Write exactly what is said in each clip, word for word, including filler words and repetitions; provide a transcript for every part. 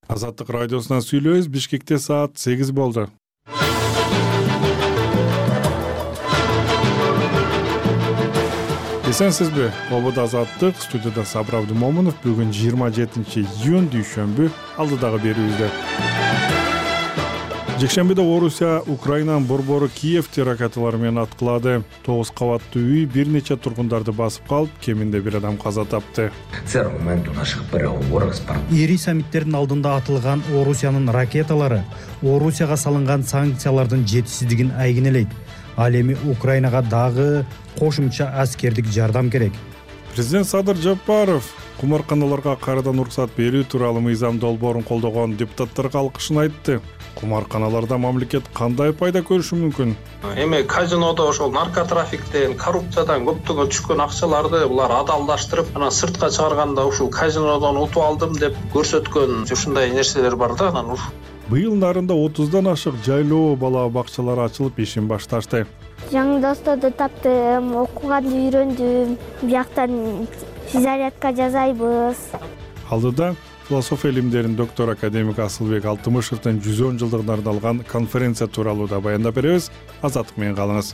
Азаттык радиосунан сүйлөйбүз. Бишкекте саат сегиз болду. Эсенсизби? Обода Азаттык, студияда Сабыр Абдымомунов. Бүгүн жыйырма жетинчи июнь дүйшөмбү, алдыдагы берүүбүздө. Жекшембиде Орусия Украинанын борбору Киевти ракеталар менен аткылады. Тогуз кабаттуу үй бир нече тургундарды басып калып, кеминде бир адам каза тапты. Ири саммиттердин алдында атылган Орусиянын ракеталары Орусияга салынган санкциялардын жетишсиздигин айгинелейт. Ал эми Украинага дагы кошумча аскердик жардам керек. Президент Садыр Жапаров кумарканаларга кайрадан уруксат берүү тууралуу мыйзам долбоорун колдогон депутаттарга алкышын айтты. Кумарканаларда мамлекет кандай пайда көрүшү мүмкүн? Эми казинодо ошол наркотрафиктен, коррупциядан көптөгөн түшкөн акчаларды булар адалдаштырып, анан сыртка чыгарганда ушул казинодон утуп алдым деп көрсөткөн ушундай нерселер бар да. Анан быйыл нарында отуздан ашык жайлоо бала бакчалары ачылып ишин башташты. Жаңы досторду таптым, окуганды үйрөндүм. Бияктан зарядка жасайбыз. Алдыда философия илимдеринин доктору академик Асылбек Алтымышевдин жүз он жылдыгына арналган конференция тууралуу да баяндап беребиз. Азаттык менен калыңыз.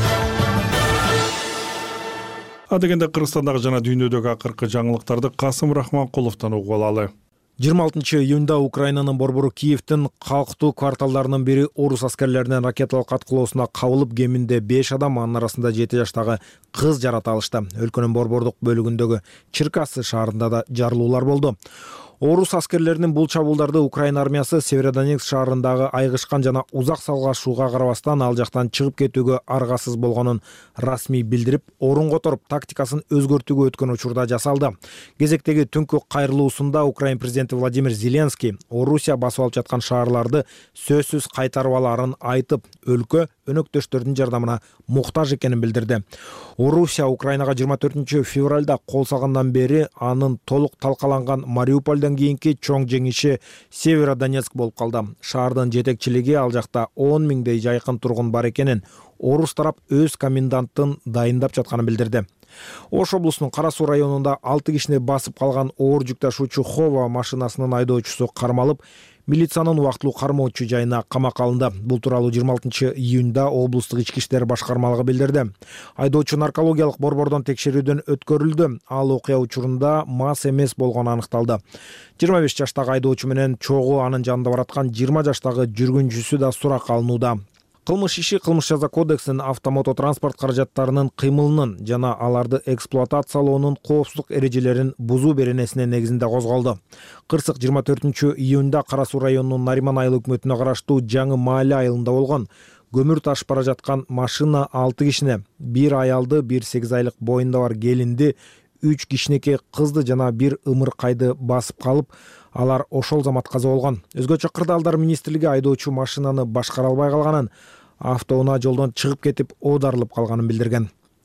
Адегенде Кыргызстандагы жана дүйнөдөгү акыркы жаңылыктарды Касым Рахманкуловдон угуп алалы. жыйырма алтынчы июнда Украинанын борбору Киевтин калктуу кварталдарынын бири орус аскерлеринин ракеталык аткылоосуна кабылып, кеминде беш адам, анын арасында жети жаштагы кыз жарата алышты. Өлкөнүн борбордук бөлүгүндөгү Черкассы шаарында да жарылуулар болду. Орус аскерлеринин бул чабуулдарды Украина армиясы Северодонецк шаарындагы айгышкан жана узак салгашууга карабастан ал жактан чыгып кетүүгө аргасыз болгонун расмий билдирип, орун которуп, тактикасын өзгөртүүгө өткөн учурда жасалды. Кезектеги түнкү кайрылуусунда Украина президенти Владимир Зеленский Орусия басып алып жаткан шаарларды сөзсүз кайтарып аларын айтып, өлкө өнөктөштөрдүн жардамына муктаж экенин билдирди. Орусия Украинага жыйырма төртүнчү февралда кол салгандан бери анын толук талкаланган Мариупольдон кийинки чоң жеңиши Северодонецк болуп калды. Шаардын жетекчилиги ал жакта он миңдей жайкын тургун бар экенин, орус тарап өз коменданттын дайындап жатканын билдирди. Ош облусунун Кара Суу районунда алты кишини басып калган оор жүк ташуучу Хова машинасынын айдоочусу кармалып, милициянын убактылуу кармоочу жайына камакка алынды. Бул тууралуу жыйырма алтынчы июнда облустук ички иштер башкармалыгы билдирди. Айдоочу наркологиялык борбордон текшерүүдөн өткөрүлдү. Ал окуя учурунда мас эмес болгону аныкталды. жыйырма беш жаштагы айдоочу менен чогуу анын жанында бараткан жыйырма жаштагы жүргүнчүсү да суракка алынууда. Кылмыш иши Кылмыш жаза кодексинин автомототранспорт каражаттарынын кыймылынын жана аларды эксплуатациялоонун коопсуздук эрежелерин бузуу беренесине негизинде козголду. Кырсык жыйырма төртүнчү июнда Кара Суу районунун Нариман айыл өкмөтүнө караштуу Жаңы маале айылында болгон. Көмүр ташып бара жаткан машина алты кишине, бир аялды, бир сегиз айлык боюнда бар келинди, үч кичинекей кызды жана бир ымыркайды басып калып, алар ошол замат каза болгон. Өзгөчө Кырдаалдар министрлиги айдоочу машинаны башкара албай калганын, автоунаа жолдон чыгып кетип, оодарылып калганын билдирген.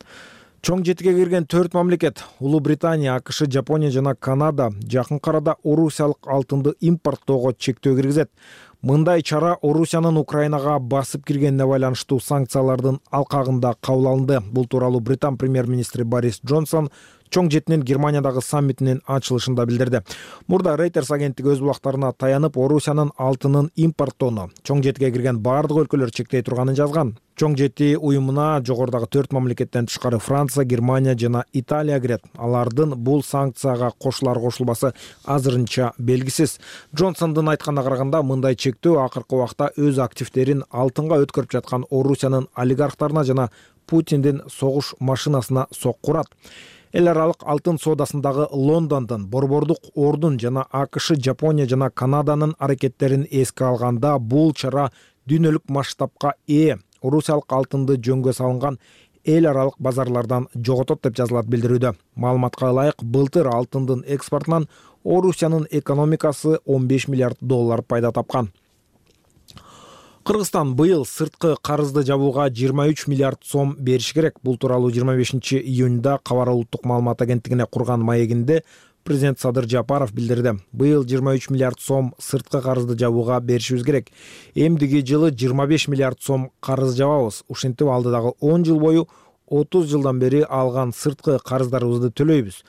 Чоң жетиге кирген төрт мамлекет — Улуу Британия, АКШ, Жапония жана Канада жакынкы арада орусиялык алтынды импорттоого чектөө киргизет. Мындай чара Орусиянын Украинага басып киргенине байланыштуу санкциялардын алкагында кабыл алынды. Бул тууралуу Британ премьер-министри Борис Джонсон чоң жетинин Германиядагы саммитинин ачылышында билдирди. Мурда Reuters агенттиги өз булактарына таянып, Орусиянын алтынын импорттоону чоң жетиге кирген бардык өлкөлөр чектей турганын жазган. Чоң жети уюмуна жогорудагы төрт мамлекеттен тышкары Франция, Германия жана Италия кирет. Алардын бул санкцияга кошулар кошулбасы азырынча белгисиз. Джонсондун айтканына караганда, мындай чектөө акыркы убакта өз активдерин алтынга өткөрүп жаткан Орусиянын олигархтарына жана Путиндин согуш машинасына соккурат. Эл аралык алтын соодасындагы Лондондун, борбордук ордун жана АКШ, Жапония жана Канаданын аракеттерин эске алганда, бул чара дүйнөлүк масштабка ээ. Орусиялык алтынды жөнгө салынган эл аралык базарлардан жоготот деп жазылат билдирүүдө. Маалыматка ылайык, былтыр алтындын экспортунан Орусиянын экономикасы он беш миллиард доллар пайда тапкан. Кыргызстан быйыл сырткы карызды жабууга жыйырма үч миллиард сом бериш керек. Бул тууралуу жыйырма бешинчи июнда Кабар улуттук маалымат агенттигине курган маегинде президент Садыр Жапаров билдирди. Быйыл жыйырма үч миллиард сом сырткы карызды жабууга беришибиз керек. Эмдиги жылы жыйырма беш миллиард сом карыз жабабыз. Ушинтип алдыдагы он жыл бою отуз жылдан бери алган сырткы карыздарыбызды төлөйбүз.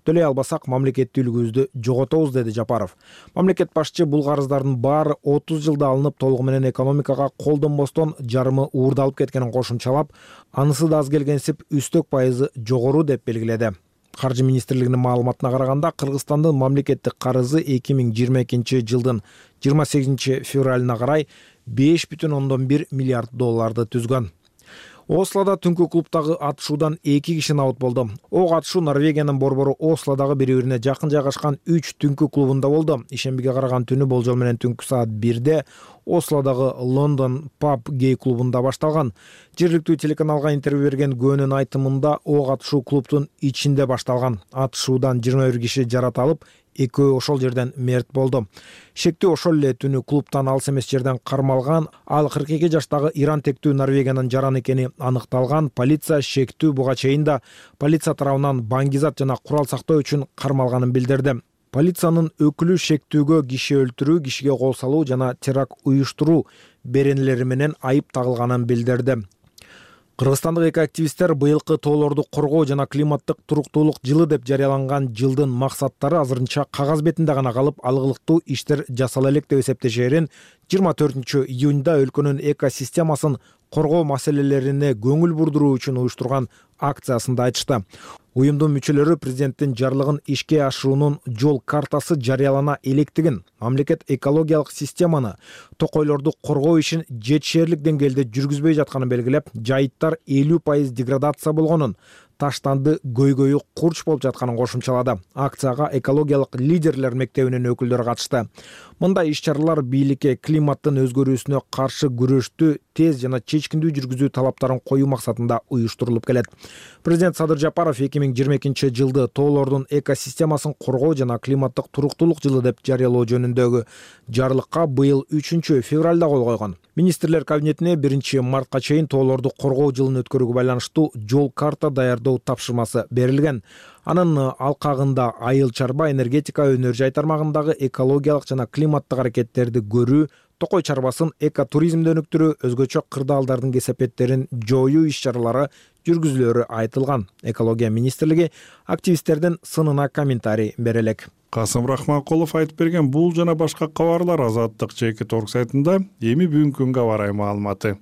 төлөй албасак мамлекеттүүлүгүбүздү жоготобуз, деди Жапаров. Мамлекет башчы бул карыздардын баары отуз жылда алынып, толугу менен экономикага колдонбостон жарымы уурдалып кеткенин кошумчалап, анысы да аз келгенсип үстөк пайызы жогору деп белгиледи. Каржы министрлигинин маалыматына караганда, Кыргызстандын мамлекеттик карызы эки миң жыйырма экинчи жылдын жыйырма сегизинчи февралына карай беш бүтүн ондон бир миллиард долларды түзгөн. Ослода түнкү клубдагы атышуудан эки киши набыт болду. Ок атышуу Норвегиянын борбору Ослодагы бири-бирине жакын жайгашкан үч түнкү клубунда болду. Ишембиге караган түнү болжол менен түнкү саат бирде Ослодагы Лондон Pub гей клубунда башталган. Жергиликтүү телеканалга интервью берген күбөнүн айтымында, ок атышуу клубдун ичинде башталган. Атышуудан жыйырма бир киши жарат алып, экөө ошол жерден мерт болду. Шектүү ошол эле түнү клубтан алыс эмес жерден кармалган, ал кырк эки жаштагы Иран тектүү Норвегиянын жараны экени аныкталган. Полиция шектүү буга чейин да полиция тарабынан баңгизат жана курал сактоо үчүн кармалганын билдирди. Полициянын өкүлү шектүүгө киши өлтүрүү, кишиге кол салуу жана теракт уюштуруу беренелери менен айып тагылганын билдирди. Кыргызстандык эки активисттер быйылкы тоолорду коргоо жана климаттык туруктуулук жылы деп жарыяланган жылдын максаттары азырынча кагаз бетинде гана калып, алгылыктуу иштер жасала элек деп эсептешээрин жыйырма төртүнчү июнда өлкөнүн экосистемасын коргоо маселелерине көңүл бурдуруу үчүн уюштурган акциясында айтышты. Уюмдун мүчөлөрү президенттин жарлыгын ишке ашыруунун жол картасы жарыялана электигин, мамлекет экологиялык системаны, токойлорду коргоо ишин жетишээрлик деңгээлде жүргүзбөй жатканын белгилеп, жайыттар элүү пайыз деградация болгонун, таштанды көйгөйү курч болуп жатканын кошумчалады. Акцияга экологиялык лидерлер мектебинин өкүлдөрү катышты. Мындай иш-чаралар бийликке климаттын өзгөрүүсүнө каршы күрөштү тез жана чечкиндүү жүргүзүү талаптарын коюу максатында уюштурулуп келет. Президент Садыр Жапаров эки миң жыйырма экинчи жылды тоолордун экосистемасын коргоо жана климаттык туруктуулук жылы деп жарыялоо жөнүндөгү жарлыкка быйыл үчүнчү февралда кол койгон. Министрлер кабинетине биринчи мартка чейин тоолорду коргоо жылын өткөрүүгө байланыштуу жол карта даярдоо тапшырмасы берилген. Анын алкагында айыл чарба, энергетика, өнөр жай тармагындагы экологиялык жана климаттык аракеттерди көрүү, токой чарбасын экотуризмди өнүктүрүү, өзгөчө кырдаалдардын кесепеттерин жоюу иш-чаралары жүргүзүлөрү айтылган. Экология министрлиги активисттердин сынына комментарий бере элек. Касым Рахманкулов айтып берген бул жана башка кабарлар Азаттык жеке торг сайтында. Эми бүгүнкү күнгө барай маалыматы.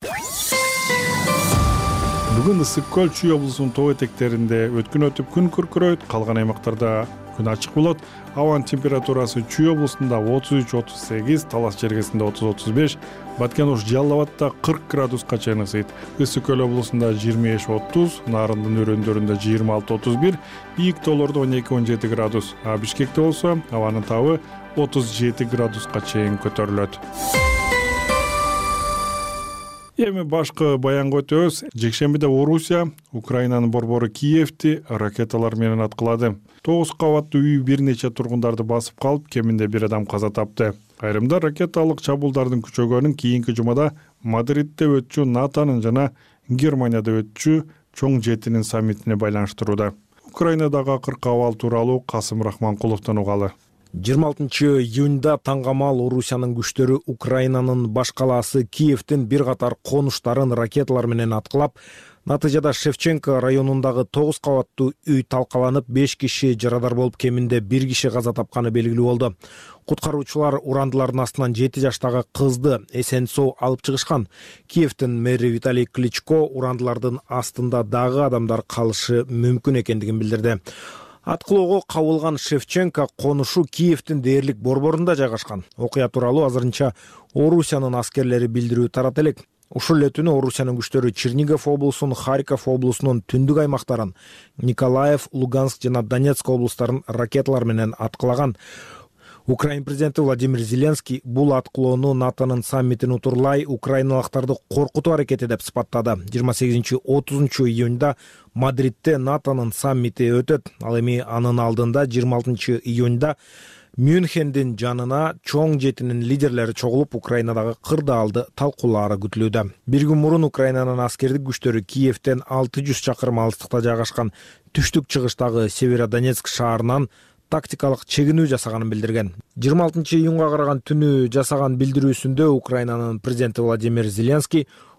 Бүгүн Ысык көл Чүй облусунун тоо этектеринде өткүн өтүп күн күркүрөйт, калган аймактарда күн ачык болот. Абанын температурасы Чүй облусунда отуз үч отуз сегиз, Талас жергесинде отуз отуз беш, Баткен Ош Жалал абадта кырк градуска чейин ысыйт. Ысык көл облусунда жыйырма беш отуз, Нарындын өрөөндөрүндө жыйырма алты отуз бир, бийик тоолордо он эки он жети градус. А Бишкекте болсо абанын табы отуз жети градуска чейин көтөрүлөт. Эми башкы баянга өтөбүз. Жекшембиде Орусия Украинанын борбору Киевти ракеталар менен аткылады. тогуз кабаттуу үй бир нече тургундарды басып калып, кеминде бир адам каза тапты. Айрымда ракеталык чабуулдардын күчөгөнүн кийинки жумада Мадридде өтчү НАТОнун жана Германияда өтчү чоң жетинин саммитине байланыштырууда. Украинадагы акыркы абал тууралуу Касым Рахманкуловдон угалы. жыйырма алтынчы июнда таңгамал Орусиянын күчтөрү Украинанын баш калаасы Киевдин бир катар конуштарын ракеталар менен аткылап, натыйжада Шевченко районундагы тогуз кабаттуу үй талкаланып, беш киши жарадар болуп, кеминде бир киши каза тапканы белгилүү болду. Куткаруучулар урандылардын астынан жети жаштагы кызды эсен-соо алып чыгышкан. Киевдин мэри Виталий Кличко урандылардын астында дагы адамдар калышы мүмкүн экендигин билдирди. Аткылоого кабылган Шевченко конушу Киевдин дээрлик борборунда жайгашкан. Окуя тууралуу азырынча Орусиянын аскерлери билдирүү тарата элек. Ушул эле түнү Орусиянын күчтөрү Чернигов облусунун, Харьков облусунун түндүк аймактарын, Николаев, Луганск жана Донецк облустарын ракеталар менен аткылаган. Украин президенти Владимир Зеленский бул аткылоону НАТОнун саммитин утурлай украиналыктарды коркутуу аракети деп сыпаттады. жыйырма сегизинчи отузунчу июнда Мадридде НАТОнун саммити өтөт. Ал эми анын алдында жыйырма алтынчы июнда Мюнхендин жанына чоң жетинин лидерлери чогулуп, Украинадагы кырдаалды талкуулаары күтүлүүдө. Бир күн мурун Украинанын аскердик күчтөрү Киевден алты жүз чакырым алыстыкта жайгашкан түштүк чыгыштагы Северодонецк шаарынан тактикалык чегинүү жасаганын билдирген. жыйырма алтынчы июнга караган түнү жасаган билдирүүсүндө Украинанын президенти Владимир Зеленский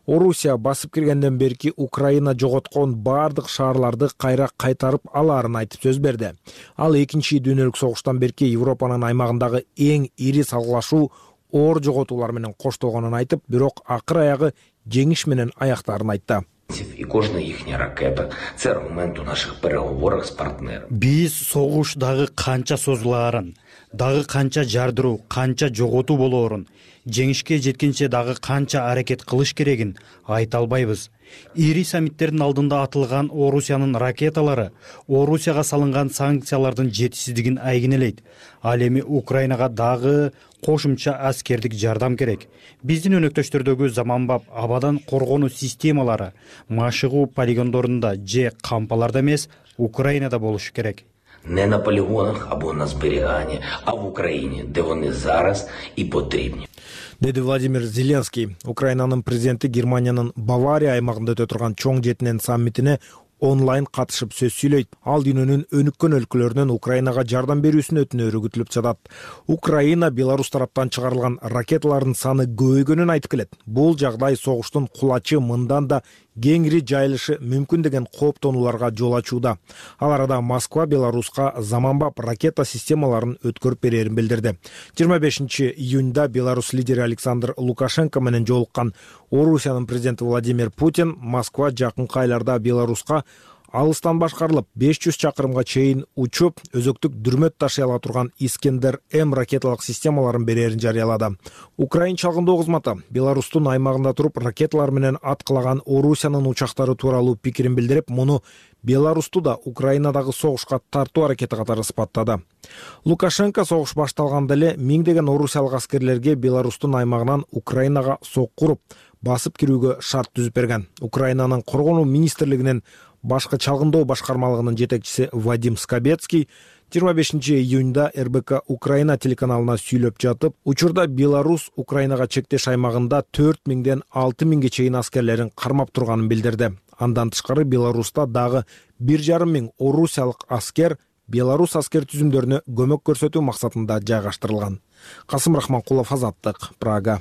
Орусия басып киргенден берки Украина жоготкон бардык шаарларды кайра кайтарып алаарын айтып сөз берди. Ал экинчи дүйнөлүк согуштан берки Европанын аймагындагы эң ири салгылашуу оор жоготуулар менен коштолгонун айтып, бирок акыр аягы жеңиш менен аяктаарын айтты. І кожна їхня ракета – це аргумент у наших переговорах з партнерами. Биз согуш дагы канча созулаарын, дагы канча жардыруу, канча жоготуу болоорун, жеңишке жеткенче дагы канча аракет кылыш керегин айта албайбыз. Ири саммиттердин алдында атылган Орусиянын ракеталары Орусияга салынган санкциялардын жетишсиздигин айгинелейт. Ал эми Украинага дагы кошумча аскердик жардам керек. Биздин өнөктөштөрдөгү заманбап абадан коргонуу системалары машыгуу полигондорунда же кампаларда эмес, Украинада болушу керек. Не на полігонах або на зберіганні, а в Україні, де вони зараз і потрібні. Деди Владимир Зеленский. Украинанын президенти Германиянын Бавария аймагында өтө турган чоң жетинен саммитине онлайн катышып сөз сүйлөйт. Ал дүйнөнүн өнүккөн өлкөлөрүнөн Украинага жардам берүүсүн өтүнөрү күтүлүп жатат. Украина Беларусь тараптан чыгарылган ракеталардын саны көбөйгөнүн айтып келет. Бул жагдай согуштун кулачы мындан да кеңири жайылышы мүмкүн деген кооптонууларга жол ачууда. Ал арада Москва Беларуска заманбап ракета системаларын өткөрүп берерин билдирди. жыйырма бешинчи июнда Беларусь лидери Александр Лукашенко менен жолуккан Орусиянын президенти Владимир Путин Москва жакынкы айларда Беларуска алыстан башкарылып беш жүз чакырымга чейин учуп, өзөктүк дүрмөт ташый ала турган Искендер М ракеталык системаларын берерин жарыялады. Украинчалыгындоо кызматы Беларустун аймагында туруп ракеталар менен аткылаган Орусиянын учактары тууралуу пикирин билдирип, муну Беларусту да Украинадагы согушка тартуу аракети катары сыпаттады. Лукашенко согуш башталганда эле миңдеген орусиялык аскерлерге Беларустун аймагынан Украинага соккуруп, басып кирүүгө шарт түзүп берген. Украинанын коргонуу министрлигинин башкы чалгындоо башкармалыгынын жетекчиси Вадим Скобецкий жыйырма бешинчи июнда эр бэ ка Украина телеканалына сүйлөп жатып, учурда Беларусь Украинага чектеш аймагында төрт миңден алты миңге чейин аскерлерин кармап турганын билдирди. Андан тышкары Беларуста дагы бир жарым миң орусиялык аскер Беларусь аскер түзүмдөрүнө көмөк көрсөтүү максатында жайгаштырылган. Касым Рахманкулов, Азаттык, Прага.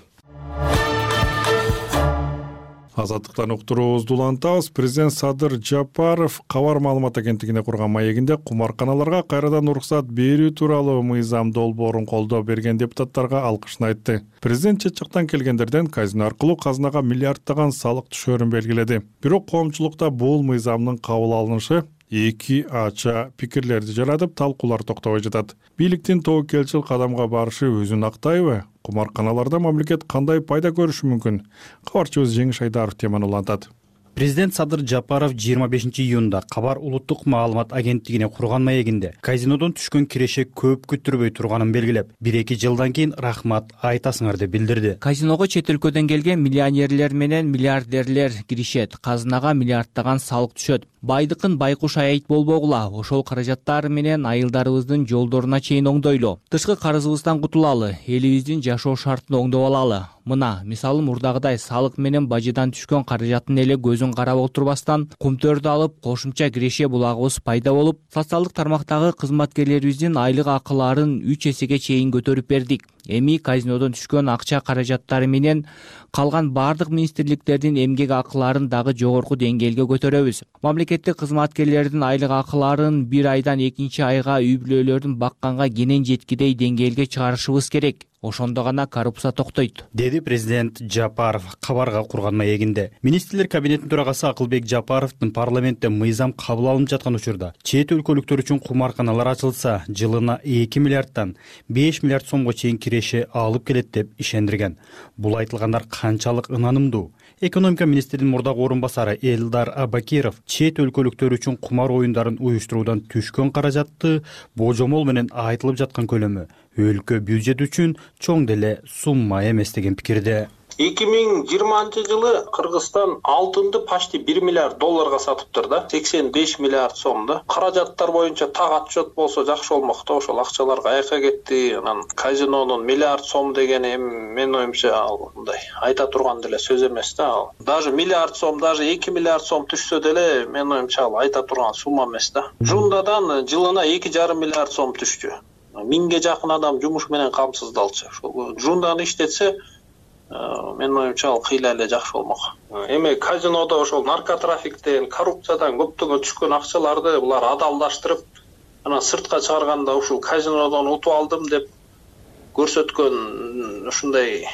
Азаттыктан уктуруубузду улантабыз. Президент Садыр Жапаров кабар маалымат агенттигине курган маегинде кумарканаларга кайрадан уруксат берүү тууралуу мыйзам долбоорун колдоо берген депутаттарга алкышын айтты. Президент чет жактан келгендерден казино аркылуу казынага миллиарддаган салык түшөөрүн белгиледи. Бирок коомчулукта бул мыйзамдын кабыл алынышы эки ача пикирлерди жаратып, талкуулар токтобой жатат. Бийликтин тобокелчил кадамга барышы өзүн актайбы? Кумарканаларда мамлекет кандай пайда көрүшү мүмкүн? Кабарчыбыз Жеңиш Айдаров теманы улантат. Президент Садыр Жапаров жыйырма бешинчи июнда Кабар улуттук маалымат агенттигине курган маегинде казинодон түшкөн киреше көп күттүрбөй турганын белгилеп, бир эки жылдан кийин рахмат айтасыңар деп билдирди. Казиного чет өлкөдөн келген миллионерлер менен миллиардерлер киришет, казынага миллиарддаган салык түшөт. Байдыкын байкуш аять болбогула, ошол каражаттар менен айылдарыбыздын жолдоруна чейин оңдойлу. Тышкы карызыбыздан кутулалы, элибиздин жашоо шартын оңдоп алалы. Мына, мисалы мурдагыдай салык менен бажыдан түшкөн каражаттын эле көзүн карап отурбастан, кумтөрдү алып, кошумча киреше булагыбыз пайда болуп, социалдык тармактагы кызматкерлерибиздин айлык акыларын үч эсеге чейин көтөрүп бердик. Эми казинодон түшкөн акча каражаттары менен калган бардык министрликтердин эмгек акыларын дагы жогорку деңгээлге көтөрөбүз. Мамлекеттик кызматкерлердин айлык акыларын бир айдан экинчи айга үй бүлөлөрдүн бакканга кенен жеткидей деңгээлге чыгарышыбыз керек. Ошондо гана коррупция токтойт, деди президент Жапаров кабарга курган маегинде. Министрлер кабинетинин төрагасы Акылбек Жапаровдун парламентте мыйзам кабыл алынып жаткан учурда чет өлкөлүктөр үчүн кумарканалар ачылса, жылына эки миллиарддан беш миллиард сомго чейин киреше алып келет деп ишендирген. Бул айтылгандар канчалык ынанымдуу? Экономика министринин мурдагы орун басары Элдар Абакиров чет өлкөлүктөр үчүн кумар оюндарын уюштуруудан түшкөн каражатты божомол менен айтылып жаткан көлөмү өлкө бюджети үчүн чоң деле сумма эмес деген пикирде. эки миң жыйырманчы жылы Кыргызстан алтынды почти бир миллиард долларга сатыптыр да, сексен беш миллиард сомда. Каражаттар боюнча так отчет болсо жакшы болмок да, ошол акчалар каяка кетти? Анан казинонун миллиард сом дегени эми менин оюмча ал мындай айта турган деле сөз эмес да. Даже миллиард сом, даже эки миллиард сом түшсө деле менин оюмча ал айта турган сумма эмес да. Жундадан жылына эки жарым миллиард сом түштү. Миңге жакын адам жумуш менен камсыздалчу. Ошол жунданы иштетсе менин оюмча ал кыйла эле жакшы болмок. Эми казинодо ошол наркотрафиктен, коррупциядан көптөгөн түшкөн акчаларды булар адалдаштырып, анан сыртка чыгарганда ушул казинодон утуп алдым деп көрсөткөн ушундай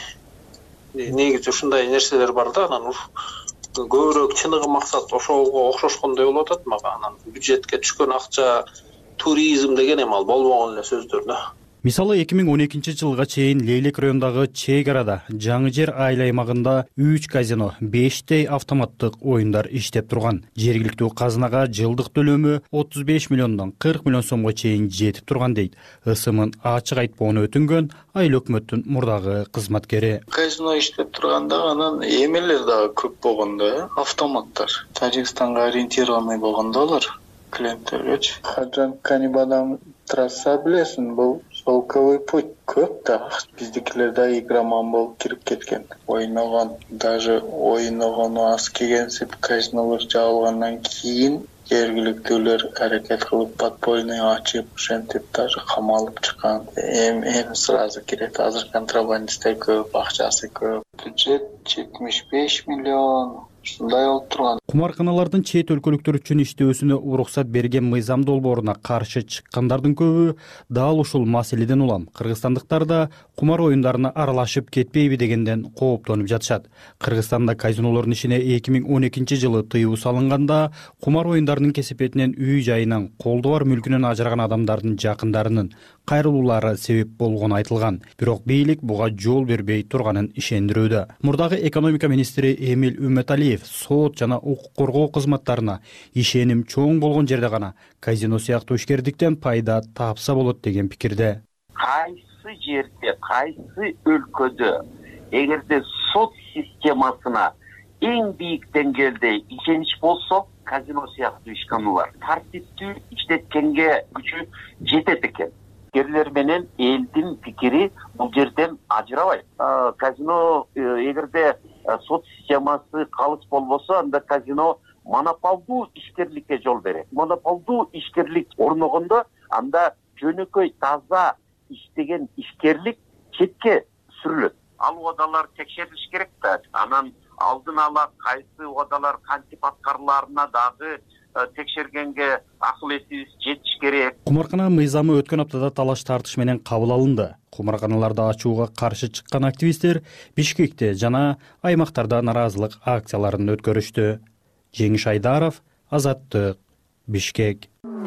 негизи ушундай нерселер бар да. Анан көбүрөөк чыныгы максат ошого окшошкондой болуп атат мага. Анан бюджетке түшкөн акча, туризм деген эми ал болбогон эле сөздөр да. Мисалы эки миң он экинчи жылга чейин Лейлек районундагы чек арада Жаңы Жер айыл аймагында үч казино, бештей автоматтык оюндар иштеп турган. Жергиликтүү казынага жылдык төлөмү отуз беш миллиондон кырк миллион сомго чейин жетип турган дейт ысымын ачык айтпоону өтүнгөн айыл өкмөттүн мурдагы кызматкери. Казино иштеп турганда анан эмелер дагы көп болгондо, автоматтар. Тажикстанга ориентированный болгондо алар клиенттергечи. Хаджан Канибадан трасса билесиң, бул шелковый путь көп да. Биздикилер да игроман болуп кирип кеткен. Ойногон, даже ойногону аз келгенсип казинолор жабылгандан кийин жергиликтүүлөр аракет кылып подпольный ачып, ошентип даже камалып чыккан. Эми эми сразу кирет. Азыр контрабандисттер көп, акчасы көп. Бюджет жетимиш беш миллион ушундай болуп турган. Кумарканалардын чет өлкөлүктөр үчүн иштөөсүнө уруксат берген мыйзам долбооруна каршы чыккандардын көбү дал ушул маселеден улам. Кыргызстандыктар да кумар оюндарына аралашып кетпейби дегенден кооптонуп жатышат. Кыргызстанда казинолордун ишине эки миң он экинчи жылы тыюу салынганда кумар оюндарынын кесепетинен үй жайынан колдо бар мүлкүнөн ажыраган адамдардын жакындарынын кайрылуулары себеп болгону айтылган. Бирок бийлик буга жол бербей турганын ишендирүүдө. Мурдагы экономика министри Эмиль Үмөталиев сот жана укук коргоо кызматтарына ишеним чоң болгон жерде гана казино сыяктуу ишкердиктен пайда тапса болот деген пикирде. Кайсы жерде, кайсы өлкөдө эгерде сот системасына эң бийик деңгээлде ишенич болсо, казино сыяктуу ишканалар тартиптүү иштеткенге күчү жетет экен. Ишкерлер менен элдин пикири бул жерден ажырабайт. Казино эгерде сот системасы калыс болбосо, анда казино монополдуу ишкерликке жол берет. Монополдуу ишкерлик орногондо анда жөнөкөй таза иштеген ишкерлик четке сүрүлөт. Ал убадалар текшерилиш керек да. Анан алдын ала кайсы убадалар кантип аткарылаарына дагы текшергенге акыл этибиз жетиш керек. Кумаркана мыйзамы өткөн аптада талаш тартыш менен кабыл алынды. Кумарканаларды ачууга каршы чыккан активисттер Бишкекте жана аймактарда наразылык акцияларын өткөрүштү. Жеңиш Айдаров, Азаттык, Бишкек.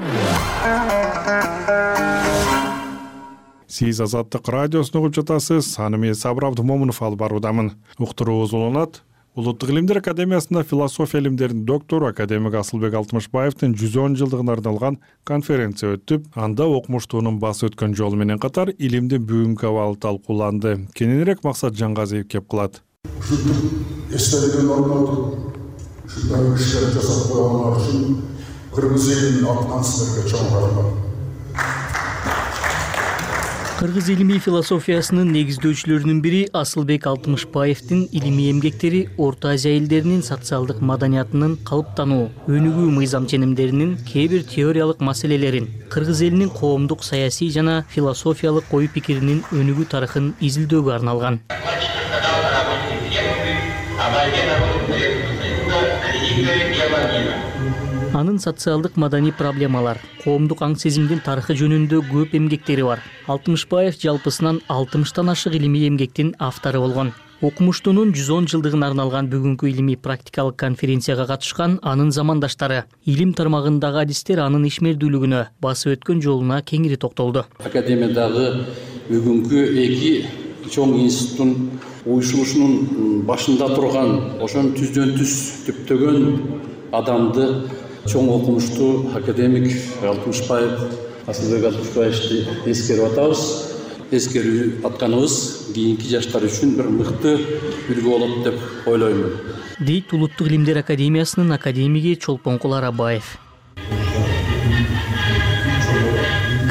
Сиз Азаттык радиосун угуп жатасыз. Аны мен Сабыр Абдымомунов алып баруудамын. Уктурубуз уланат. Улуттук илимдер академиясында философия илимдеринин доктору академик Асылбек Алтымышбаевдин жүз он жылдыгына арналган конференция өтүп, анда окумуштуунун басы өткөн жолу менен катар илимдин бүгүнкү абалы талкууланды. Кененирээк Максат Жангазиев кеп кылат. Ушинтип эстелигин орнотуп, ушундай иштерди жасап койгонлор үчүн кыргыз элинин атынан силерге чоң рахмат. Кыргыз илимий философиясынын негиздөөчүлөрүнүн бири Асылбек Алтымышбаевдин илимий эмгектери Орто Азия элдеринин социалдык маданиятынын калыптануу, өнүгүү мыйзам ченемдеринин кээ бир теориялык маселелерин, кыргыз элинин коомдук, саясий жана философиялык ой пикиринин өнүгүү тарыхын изилдөөгө арналган. Анын социалдык маданий проблемалар, коомдук аң сезимдин тарыхы жөнүндө көп эмгектери бар. Алтымышбаев жалпысынан алтымыштан ашык илимий эмгектин автору болгон. Окумуштуунун жүз он жылдыгына арналган бүгүнкү илимий практикалык конференцияга катышкан анын замандаштары илим тармагындагы адистер анын ишмердүүлүгүнө, басып өткөн жолуна кеңири токтолду. Академиядагы бүгүнкү эки чоң институттун уюшулушунун башында турган, ошонун түздөн түз түптөгөн адамды чоң окумуштуу академик Алтымышбаев, Асылбек Алтымышбаевди эскерип атабыз. Эскерип атканыбыз кийинки жаштар үчүн бир мыкты үлгү болот деп ойлоймун. Дейт Улуттук илимдер академиясынын академиги Чолпонкул Арабаев.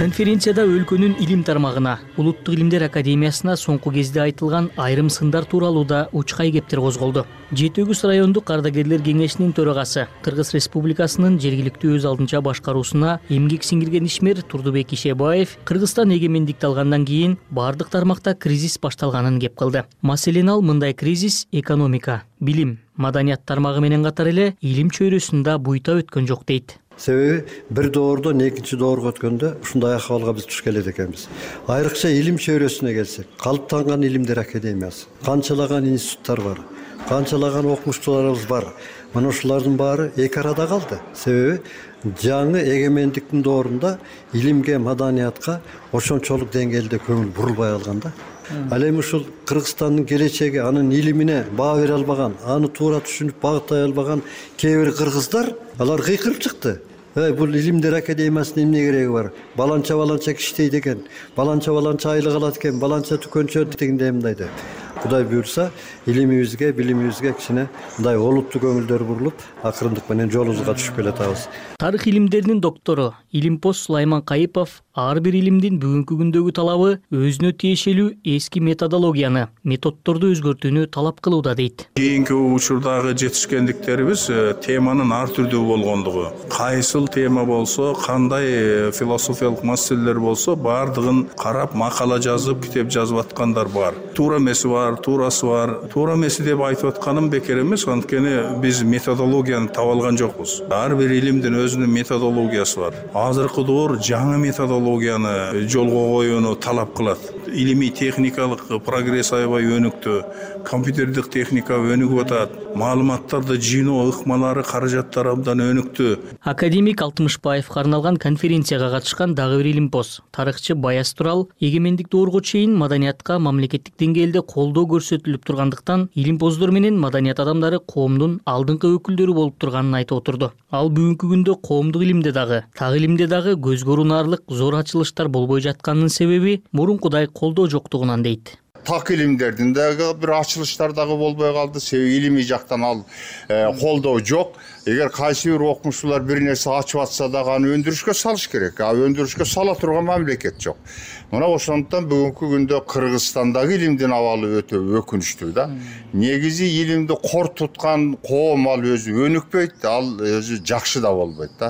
Конференцияда өлкөнүн илим тармагына, Улуттук илимдер академиясына соңку кезде айтылган айрым сындар тууралуу да учкай кептер козголду. Жети Өгүз райондук ардагерлер кеңешинин төрагасы, Кыргыз Республикасынын жергиликтүү өз алдынча башкаруусуна эмгек сиңирген ишмер Турдубек Ишебаев Кыргызстан эгемендикти алгандан кийин бардык тармакта кризис башталганын кеп кылды. Маселен ал мындай кризис экономика, билим, маданият тармагы менен катар эле илим чөйрөсүндө буйта өткөн жок дейт. Себеби бир доордон экинчи доорго өткөндө ушундай акыбалга биз туш келет экенбиз. Айрыкча илим чөйрөсүнө келсек, калыптанган илимдер академиясы, канчалаган институттар бар, канчалаган окумуштууларыбыз бар. Мына ушулардын баары эки арада калды. Себеби жаңы эгемендиктин доорунда илимге, маданиятка ошончолук деңгээлде көңүл бурулбай калган да. Ал эми ушул Кыргызстандын келечеги, анын илимине баа бере албаган, аны туура түшүнүп багыттай албаган кээ бир кыргыздар, алар кыйкырып чыкты. Эй, бул илимдер академиясынын эмне кереги бар? Баланча баланча киштейт экен, баланча баланча айлык алат экен, баланча түкөнчө дегенде мындайды. Кудай буйрса, илимибизге, билимибизге кичине мындай олуттуу көңүлдөр бурулуп, акырындык менен жолубузга түшүп келатабыз. Тарых илимдеринин доктору Илимпоз Сулайман Кайыпов ар бир илимдин бүгүнкү күндөгү талабы өзүнө тиешелүү эски методологияны, методдорду өзгөртүүнү талап кылууда дейт. Кийинки учурдагы жетишкендиктерибиз теманын ар түрдүү болгондугу. Кайсыл тема болсо, кандай философиялык маселелер болсо, бардыгын карап, макала жазып, китеп жазып аткандар бар. Туура эмеси бар, туурасы бар. Туура эмеси деп айтып атканым бекер эмес, анткени биз методологияны таба алган жокпуз. Ар бир илимдин өзүнүн методологиясы бар. Азыркы доор жаңы методологияны жолго коюуну талап кылат. Илимий техникалык прогресс аябай өнүктү, компьютердик техника өнүгүп атат, маалыматтарды жыйноо ыкмалары, каражаттары абдан өнүктү. Академик Алтымышбаевга арналган конференцияга катышкан дагы бир илимпоз, тарыхчы Баяз Турал, эгемендик доорго чейин маданиятка мамлекеттик деңгээлде колдоо көрсөтүлүп тургандыктан илимпоздор менен маданият адамдары коомдун алдыңкы өкүлдөрү болуп турганын айтып отурду. Ал бүгүнкү күндө коомдук илимде дагы, так илимде дагы көзгө урунаарлык зор ачылыштар болбой жатканынын себеби мурункудай колдоо жоктугунан дейт. Так илимдердин дагы бир ачылыштар дагы болбой калды. Себеби илимий жактан ал колдоо жок. Эгер кайсы бир окумуштуулар бир нерсе ачып атса дагы аны өндүрүшкө салыш керек. А өндүрүшкө сала турган мамлекет жок. Мына ошондуктан бүгүнкү күндө Кыргызстандагы илимдин абалы өтө өкүнүчтүү да. Негизи илимди кор туткан коом ал өзү өнүкпөйт, ал өзү жакшы да болбойт да.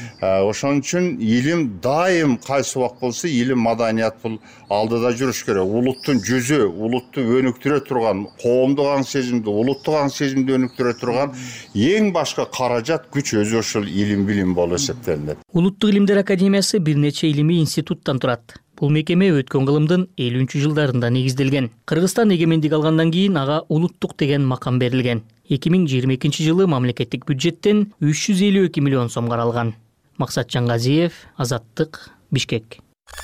Ошон үчүн илим дайым кайсы убак болсо илим маданият бул алдыда жүрүш керек. Улуттун жүзү, улутту өнүктүрө турган, коомдук аң сезимди, улуттук аң сезимди өнүктүрө турган эң башка каражат күч өзү ошол илим билим болуп эсептелинет. Улуттук илимдер академиясы бир нече илимий институттан турат. Бул мекеме өткөн кылымдын элүүнчү жылдарында негизделген. Кыргызстан эгемендик алгандан кийин ага улуттук деген макам берилген. эки миң жыйырма экинчи жылы мамлекеттик бюджеттен үч жүз элүү эки миллион сом каралган. Максат Жаңгазиев, Азаттык, Бишкек.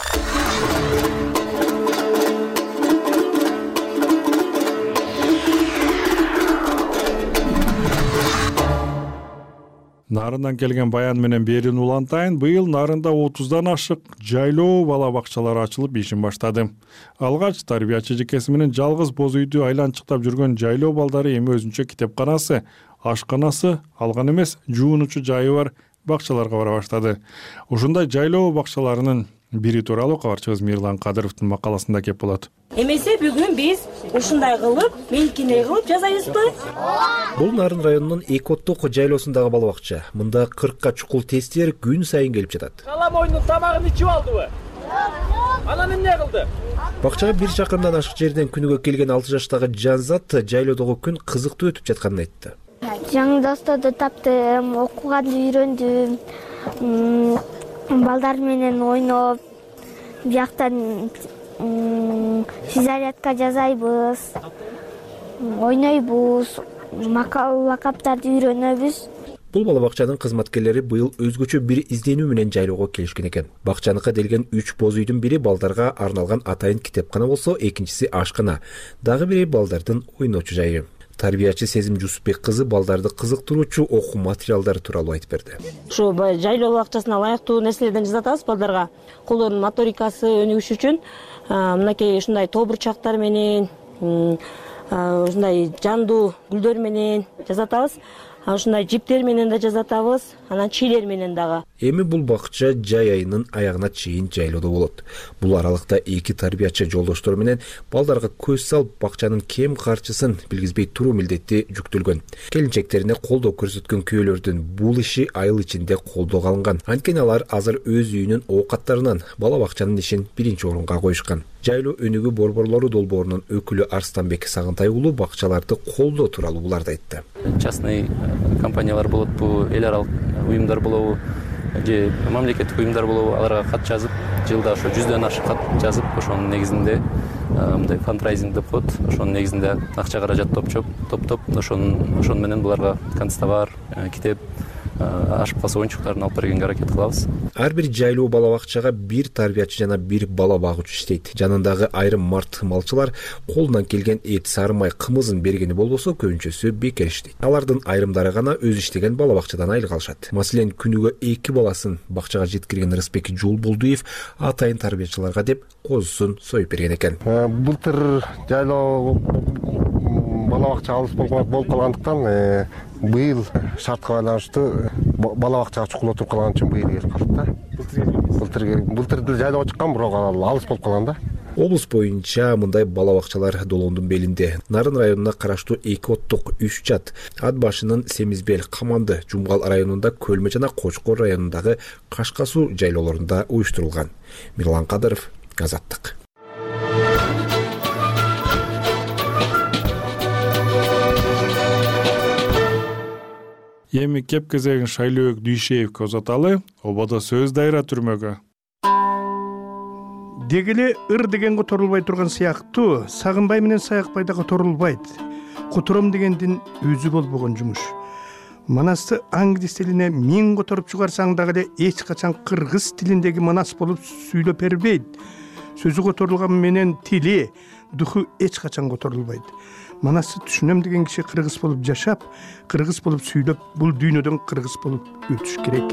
Нарындан келген баян менен берин улантайын. Быйыл Нарында отуздан ашык жайлоо бала бакчалары ачылып ишин баштады. Алгач тарбиячы жекеси менен жалгыз боз үйдү айланчыктап жүргөн жайлоо балдары эми өзүнчө китепканасы, ашканасы, алган эмес жуунучу жайы бар бакчаларга бара баштады. Ушундай жайлоо бакчаларынын бири тууралуу кабарчыбыз Мирлан Кадыровдун макаласында кеп болот. Эмесе бүгүн биз ушундай кылып, меникиндей кылып жасайбызбы? Бул Нарын районунун Экоттук жайлоосундагы бала бакча. Мында кыркка чукул тестер күн сайын келип жатат. Кала моюнун тамагын ичип алдыбы? Анан эмне кылды? Бакчага бир чакырымдан ашык жерден күнүгө келген алты жаштагы Жанзат жайлоодогу күн кызыктуу өтүп жатканын айтты. Жаңы досторду таптым, окуганды үйрөндүм. Балдар менен ойноп, бияктан физзарядка жасайбыз, ойнойбуз, лакаптарды үйрөнөбүз. Бул бала бакчанын кызматкерлери быйыл өзгөчө бир изденүү менен жайлоого келишкен экен. Бакчаныкы делген үч боз үйдүн бири балдарга арналган атайын китепкана болсо, экинчиси ашкана, дагы бири балдардын ойночу жайы. Тарбиячы Сезим Жусупбек кызы балдарды кызыктыруучу окуу материалдары тууралуу айтып берди. Ушу жайлоо бакчасына ылайыктуу нерселерден жасатабыз балдарга. Колдорунун моторикасы өнүгүш үчүн мынакей ушундай тоо бурчактар менен, ушундай жандуу гүлдөр менен жасатабыз. ушундай жиптер менен да жасатабыз, анан чийлер менен дагы. Эми бул бакча жай айынын аягына чейин жайлоодо болот. Бул аралыкта эки тарбиячы жолдоштор менен балдарга көз салып, бакчанын кем карчысын билгизбей туруу милдети жүктөлгөн. Келинчектерине колдоо көрсөткөн күйөөлөрдүн бул иши айыл ичинде колдоого алынган. Анткени алар азыр өз үйүнүн оокаттарынан бала бакчанын ишин биринчи орунга коюшкан. Жайлоо өнүгүү борборлору долбоорунун өкүлү Арстанбек Сагынтай уулу бакчаларды колдоо тууралуу буларды айтты. Частный компаниялар болот, бул эл аралык уюмдар болобу, же мамлекеттик уюмдар болобу, аларга кат жазып, жылда ошо жүздөн ашык кат жазып, ошонун негизинде мындай фандрайзинг деп коет, ошонун негизинде акча каражат топчоп, топтоп, ошонун ошон менен буларга канцтовар, китеп, ашып калса оюнчуктарын алып бергенге аракет кылабыз. Ар бир жайлоо бала бакчага бир тарбиячы жана бир бала багуучу иштейт. Жанындагы айрым март малчылар колунан келген эт, сарымай, кымызын бергени болбосо көбүнчөсү бекер иштейт. Алардын айрымдары гана өз иштеген бала бакчадан айлык алышат. Маселен, күнүгө эки баласын бакчага жеткирген Рысбек Жулбулдуев атайын тарбиячыларга деп козусун союп берген экен. Былтыр жайлоо бала бакча алыс болуп калгандыктан быйыл шартка байланыштуу бала бакчага чукул отуруп калган үчүн быйыл келип калдык да. Былтыр былтыр деле жайлоого чыккан, бирок алыс болуп калган да. Облус боюнча мындай бала бакчалар Долондун белинде. Нарын районуна караштуу эки оттук үч жат, ат башынын Семизбел, Каманды, Жумгал районунда, Көлмө жана Кочкор районундагы Кашка суу жайлоолорунда уюштурулган. Мирлан Кадыров, Азаттык. Эми кеп кезегин Шайлообек Дүйшеевке узаталы, ободо сөз дайра түрмөгө. Дегеле ыр деген которулбай турган сыяктуу, Сагынбай менен Саякбай да которулбайт. Котором дегендин өзү болбогон жумуш. Манасты аңгидис тилине миң которуп чыгарсаң дагы эле эч качан кыргыз тилиндеги манас болуп сүйлөп бербейт. Сөзү которулган менен тили, духу эч качан которулбайт. Манасты түшүнөм деген киши кыргыз болуп жашап, кыргыз болуп сүйлөп, бул дүйнөдөн кыргыз болуп өтүш керек.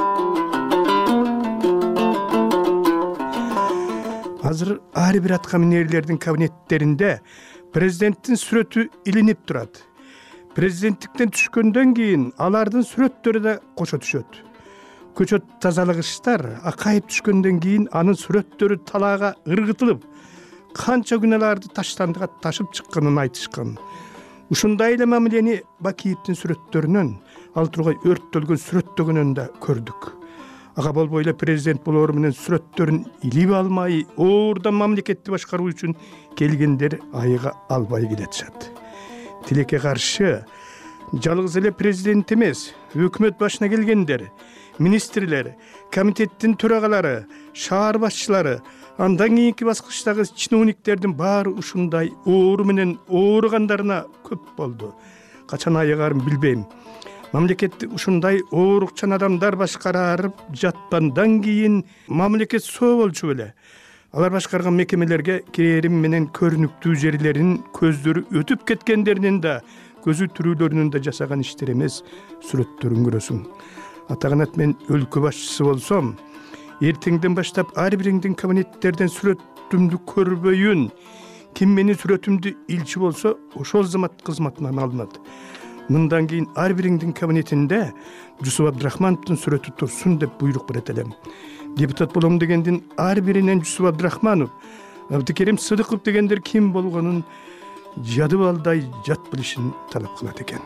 Азыр ар бир атка минерлердин кабинеттеринде президенттин сүрөтү илинип турат. Президенттиктен түшкөндөн кийин алардын сүрөттөрү да кошо түшөт. Көчөт тазалагычтар акайып түшкөндөн кийин анын сүрөттөрү талаага ыргытылып, канча күнөлөрдү таштандыга ташып чыкканын айтышкан. Ушундай эле мамилени Бакиевдин сүрөттөрүнөн, ал тургай өрттөлгөн сүрөттөгөнөн да көрдүк. Ага болбой эле президент болоор менен сүрөттөрүн илип алмай, оордан мамлекетти башкаруу үчүн келгендер айыга албай келатышат. Тилекке каршы жалгыз эле президент эмес, өкмөт башына келгендер, министрлер, комитеттин төрагалары, шаар башчылары, андан кийинки баскычтагы чиновниктердин баары ушундай оору менен ооругандарына көп болду. Качан айыгарын билбейм. Мамлекетти ушундай оорукчан адамдар башкарып жаткандан кийин мамлекет соо болчу беле. Алар башкарган мекемелерге кирерим менен көрүнүктүү жерлерин көздөрү өтүп кеткендеринин да, көзү түрүүлөрүнүн да жасаган иштер эмес, сүрөттөрүн көрөсүң. Атаганат мен өлкө башчысы болсом, эртеңден баштап ар бириңдин кабинеттерден сүрөтүмдү көрбөйүн. Ким менин сүрөтүмдү илчи болсо, ошол замат кызматынан алынат. Мындан кийин ар бириңдин кабинетинде Жусуп Абдрахмановдун сүрөтү турсун деп буйрук берет элем. Депутат болом дегендин ар биринен Жусуп Абдрахманов, Абдыкерим Сыдыков дегендер ким болгонун жады балдай жат билишин талап кылат экен.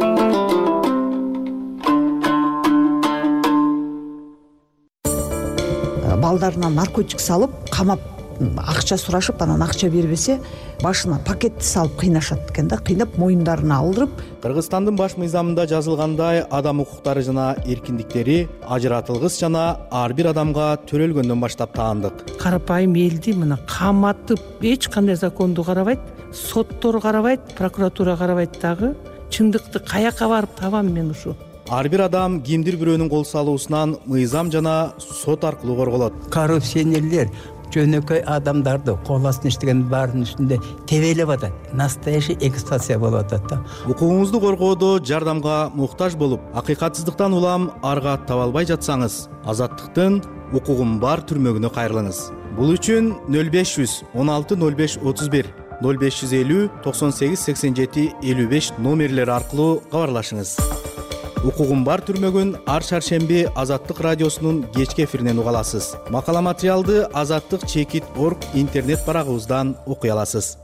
Балдарына наркотик салып, камап, акча сурашып, анан акча бербесе, башына пакетти салып кыйнашат экен да, кыйнап моюндарына алдырып. Кыргызстандын баш мыйзамында жазылгандай, адам укуктары жана эркиндиктери ажыратылгыс жана ар бир адамга төрөлгөндөн баштап таандык. Карапайым элди мына каматып, эч кандай законду карабайт, соттор карабайт, прокуратура карабайт дагы. Чындыкты каяка барып табам мен ушу? Ар бир адам кимдир бирөөнүн кол салуусунан мыйзам жана сот аркылуу корголот. Коррупционерлер жөнөкөй адамдарды кол астына иштеген баарынын үстүндө тебелеп атат. Настоящий эксплуатация болуп атат да. Укугуңузду коргоодо жардамга муктаж болуп, акыйкатсыздыктан улам арга таба албай жатсаңыз, Азаттыктын укугум бар түрмөгүнө кайрылыңыз. Бул үчүн нөл беш жүз он алты нөл беш отуз бир, нөл беш жүз элүү токсон сегиз сексен жети элүү беш номерлери аркылуу кабарлашыңыз. Укугум бар түрмөгүн ар шаршемби Азаттык радиосунун кечки эфиринен уга аласыз. Макала материалды Азаттык чекит точка орг интернет барагыбыздан окуй аласыз.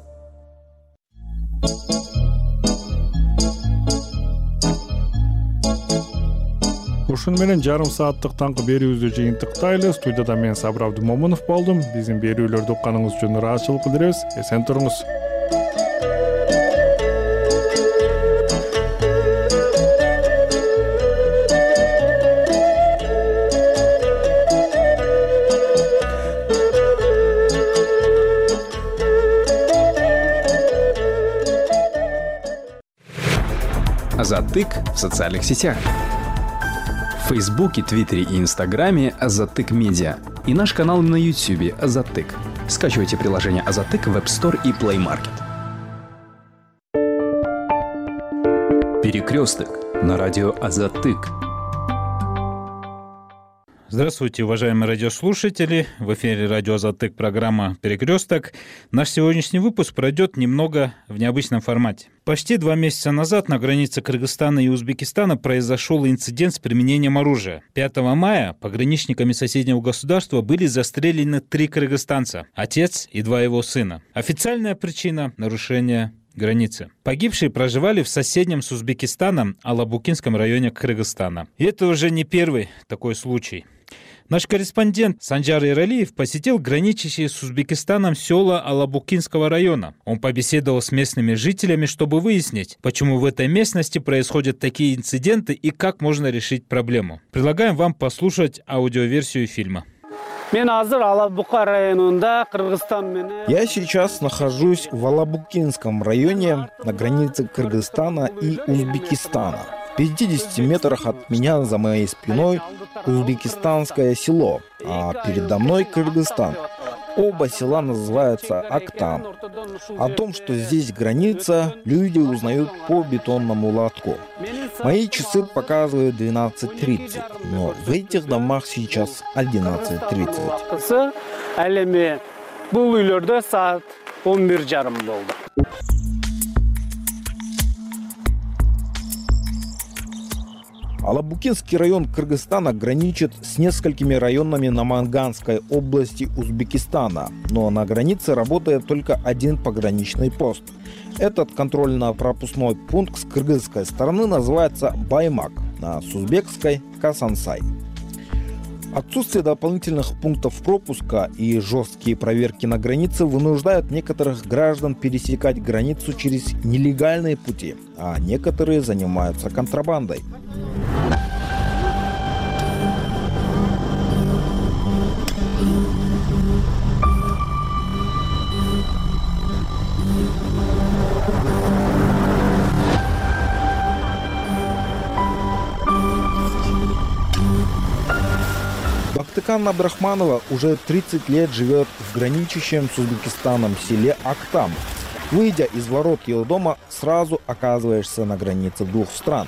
Ушун менен жарым сааттык таңкы берүүбүздү жыйынтыктайлы. Студияда мен Сабыр Абдымомунов болдум. Биздин берүүлөрдү укканыңыз үчүн ыраазычылык билдиребиз. Эсен туруңуз. Азаттык в социальных сетях. В Фейсбуке, Твиттере и Инстаграме Азаттык Медиа. И наш канал на Ютьюбе Азаттык. Скачивайте приложение Азаттык в App Store и Play Market. Перекресток на радио Азаттык. Здравствуйте, уважаемые радиослушатели. В эфире радио Азаттык, программа «Перекресток». Наш сегодняшний выпуск пройдет немного в необычном формате. Почти два месяца назад на границе Кыргызстана и Узбекистана произошел инцидент с применением оружия. пятого мая пограничниками соседнего государства были застрелены три кыргызстанца, отец и два его сына. Официальная причина – нарушение границы. Погибшие проживали в соседнем с Узбекистаном Алабукинском районе Кыргызстана. И это уже не первый такой случай. Наш корреспондент Санжар Иралиев посетил граничащие с Узбекистаном села Алабукинского района. Он побеседовал с местными жителями, чтобы выяснить, почему в этой местности происходят такие инциденты и как можно решить проблему. Предлагаем вам послушать аудиоверсию фильма. Я сейчас нахожусь в Алабукинском районе на границе Кыргызстана и Узбекистана. В пятидесяти метрах от меня за моей спиной узбекистанское село, а передо мной Кыргызстан. Оба села называются Актан. О том, что здесь граница, люди узнают по бетонному лотку. Мои часы показывают двенадцать тридцать, но в этих домах сейчас одиннадцать тридцать. Алабукинский район Кыргызстана граничит с несколькими районами Наманганской области Узбекистана, но на границе работает только один пограничный пост. Этот контрольно-пропускной пункт с кыргызской стороны называется Баймак, а с узбекской – Касансай. Отсутствие дополнительных пунктов пропуска и жесткие проверки на границе вынуждают некоторых граждан пересекать границу через нелегальные пути, а некоторые занимаются контрабандой. Бактыкан Абдрахманова уже тридцать лет живет в граничащем с Узбекистаном селе Актам. Выйдя из ворот ее дома, сразу оказываешься на границе двух стран.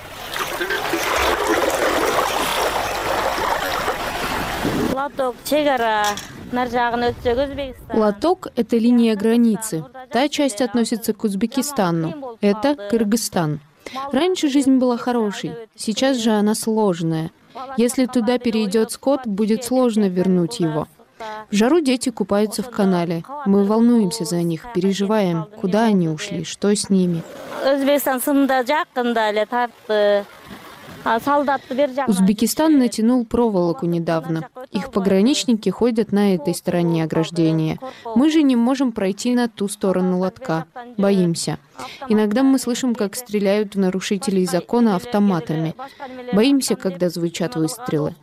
Лоток – это линия границы. Та часть относится к Узбекистану. Это Кыргызстан. Раньше жизнь была хорошей, сейчас же она сложная. Если туда перейдет скот, будет сложно вернуть его. В жару дети купаются в канале. Мы волнуемся за них, переживаем, куда они ушли, что с ними. Узбекистан натянул проволоку недавно. Их пограничники ходят на этой стороне ограждения. Мы же не можем пройти на ту сторону лотка. Боимся. Иногда мы слышим, как стреляют в нарушителей закона автоматами. Боимся, когда звучат выстрелы.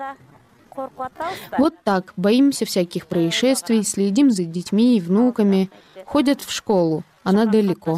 Вот так. Боимся всяких происшествий, следим за детьми и внуками. Ходят в школу. Она далеко.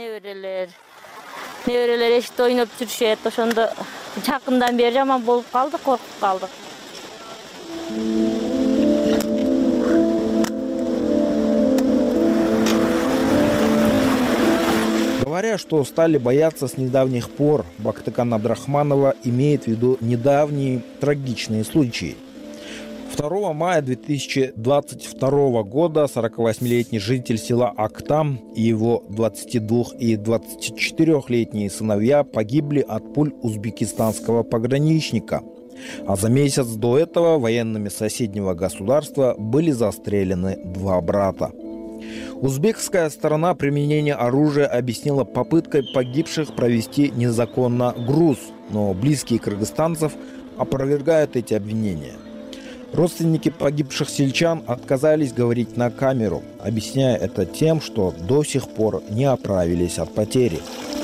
Говоря, что стали бояться с недавних пор, Бактыкан Абдрахманова имеет в виду недавние трагичные случаи. второго мая две тысячи двадцать второго года сорокавосьмилетний житель села Актам и его двадцатидвух- и двадцатичетырёхлетние сыновья погибли от пуль узбекистанского пограничника. А за месяц до этого военными соседнего государства были застрелены два брата. Узбекская сторона применение оружия объяснила попыткой погибших провести незаконно груз, но близкие кыргызстанцев опровергают эти обвинения. Родственники погибших сельчан отказались говорить на камеру, объясняя это тем, что до сих пор не оправились от потери.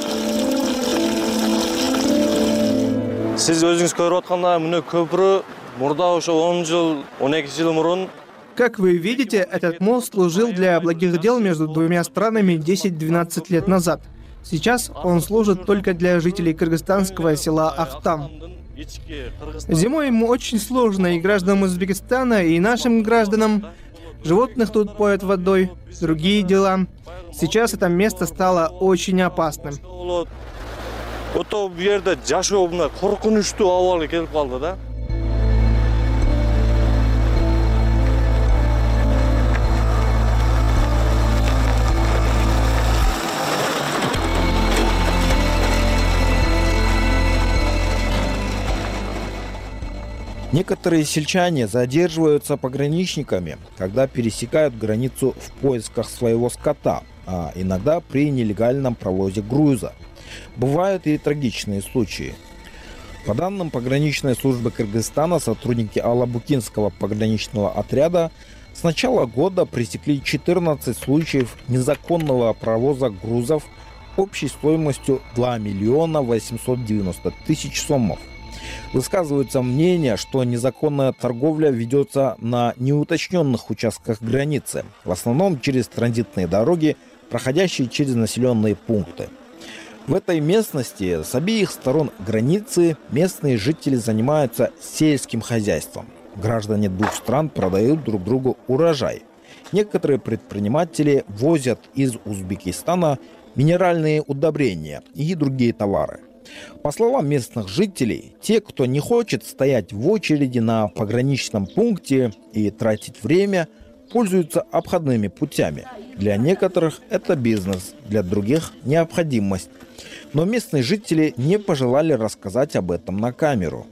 Siz özünüz көрүп аткандай, мына көпүрө мурда ошо он жыл, он эки жыл мурун. Как вы видите, этот мост служил для благих дел между двумя странами десять-двенадцать лет назад. Сейчас он служит только для жителей кыргызстанского села Ахтам. Зимой ему очень сложно и гражданам Узбекистана, и нашим гражданам. Животных тут поят водой, другие дела. Сейчас это место стало очень опасным. Ото бу жерде жашоо мына коркунучтуу абалы келип калды да. Некоторые сельчане задерживаются пограничниками, когда пересекают границу в поисках своего скота, а иногда при нелегальном провозе груза. Бывают и трагичные случаи. По данным пограничной службы Кыргызстана, сотрудники Алабукинского пограничного отряда с начала года пресекли четырнадцать случаев незаконного провоза грузов общей стоимостью два миллиона восемьсот девяносто тысяч сомов. Высказываются мнения, что незаконная торговля ведется на неуточненных участках границы, в основном через транзитные дороги, проходящие через населенные пункты. В этой местности с обеих сторон границы местные жители занимаются сельским хозяйством. Граждане двух стран продают друг другу урожай. Некоторые предприниматели возят из Узбекистана минеральные удобрения и другие товары. По словам местных жителей, те, кто не хочет стоять в очереди на пограничном пункте и тратить время, пользуются обходными путями. Для некоторых это бизнес, для других – необходимость. Но местные жители не пожелали рассказать об этом на камеру.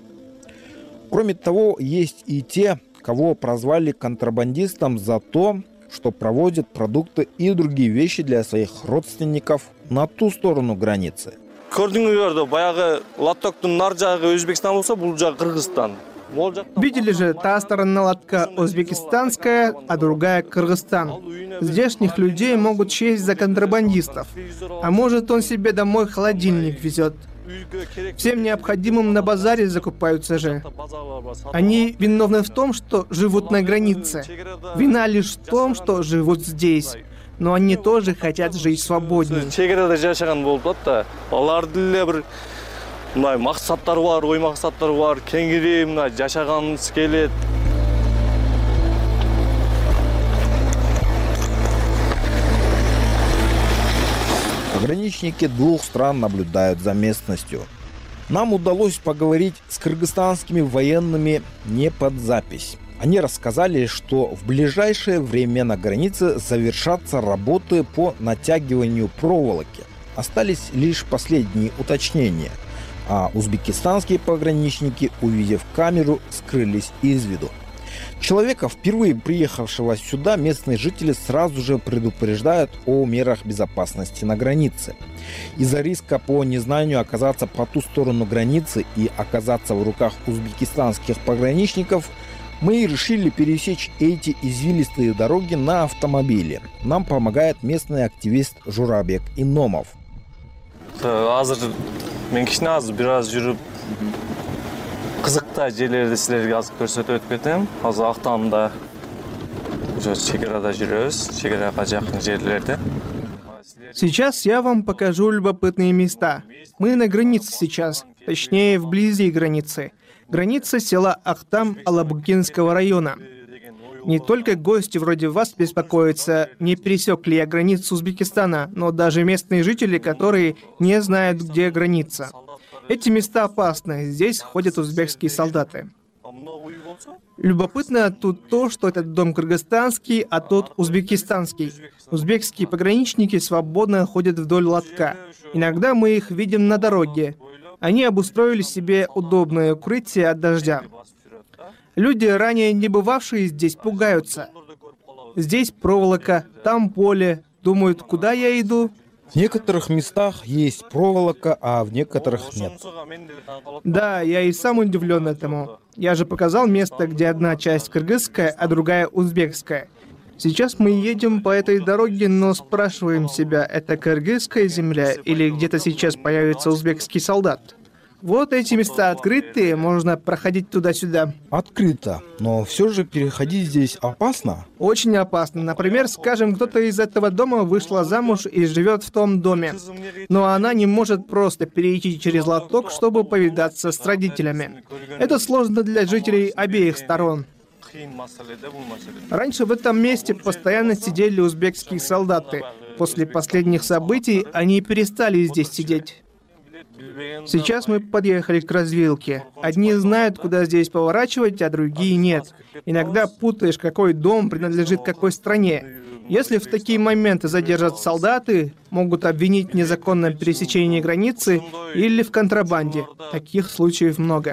Кроме того, есть и те, кого прозвали контрабандистом за то, что проводят продукты и другие вещи для своих родственников на ту сторону границы. Көрдүңүздөрдө баягы латтоктун нар жагы Өзбекстан болсо, бул жагы Кыргызстан. Видели же, та сторона лотка узбекистанская, а другая Кыргызстан. Здешних людей могут счесть за контрабандистов. А может, он себе домой холодильник везет. Всем необходимым на базаре закупаются же. Они виновны в том, что живут на границе. Вина лишь в том, что живут здесь. Но они тоже хотят жить свободнее. Чегерада жашаган болуп атат да. Алардын эле бир мындай максаттары бар, ой максаттары бар. Кеңири мына жашаганыбыз келет. Пограничники двух стран наблюдают за местностью. Нам удалось поговорить с кыргызстанскими военными не под запись. Они рассказали, что в ближайшее время на границе завершатся работы по натягиванию проволоки. Остались лишь последние уточнения. А узбекистанские пограничники, увидев камеру, скрылись из виду. Человека, впервые приехавшего сюда, местные жители сразу же предупреждают о мерах безопасности на границе. Из-за риска по незнанию оказаться по ту сторону границы и оказаться в руках узбекистанских пограничников, мы решили пересечь эти извилистые дороги на автомобиле. Нам помогает местный активист Журабек Иномов. Азыр мен кичине азыр бир аз жүрүп кызыктай жерлерди силерге азыр көрсөтүп өтүп кетем. Азыр Актамда уже чегарада жүрөбүз, чегарага жакын жерлерде. Сейчас я вам покажу любопытные места. Мы на границе сейчас, точнее вблизи границы. Граница села Ахтам Алабукинского района. Не только гости вроде вас беспокоятся, не пересек ли я границу Узбекистана, но даже местные жители, которые не знают, где граница. Эти места опасны, здесь ходят узбекские солдаты. Любопытно тут то, что этот дом кыргызстанский, а тот узбекистанский. Узбекские пограничники свободно ходят вдоль лотка. Иногда мы их видим на дороге. Они обустроили себе удобное укрытие от дождя. Люди, ранее не бывавшие здесь, пугаются. Здесь проволока, там поле. Думают, куда я иду? В некоторых местах есть проволока, а в некоторых нет. Да, я и сам удивлен этому. Я же показал место, где одна часть кыргызская, а другая узбекская. Сейчас мы едем по этой дороге, но спрашиваем себя, это кыргызская земля или где-то сейчас появится узбекский солдат? Вот эти места открытые, можно проходить туда-сюда. Открыто, но все же переходить здесь опасно? Очень опасно. Например, скажем, кто-то из этого дома вышла замуж и живет в том доме. Но она не может просто перейти через лоток, чтобы повидаться с родителями. Это сложно для жителей обеих сторон. Раньше в этом месте постоянно сидели узбекские солдаты. После последних событий они перестали здесь сидеть. Сейчас мы подъехали к развилке. Одни знают, куда здесь поворачивать, а другие нет. Иногда путаешь, какой дом принадлежит какой стране. Если в такие моменты задержат солдаты, могут обвинить в незаконном пересечении границы или в контрабанде. Таких случаев много.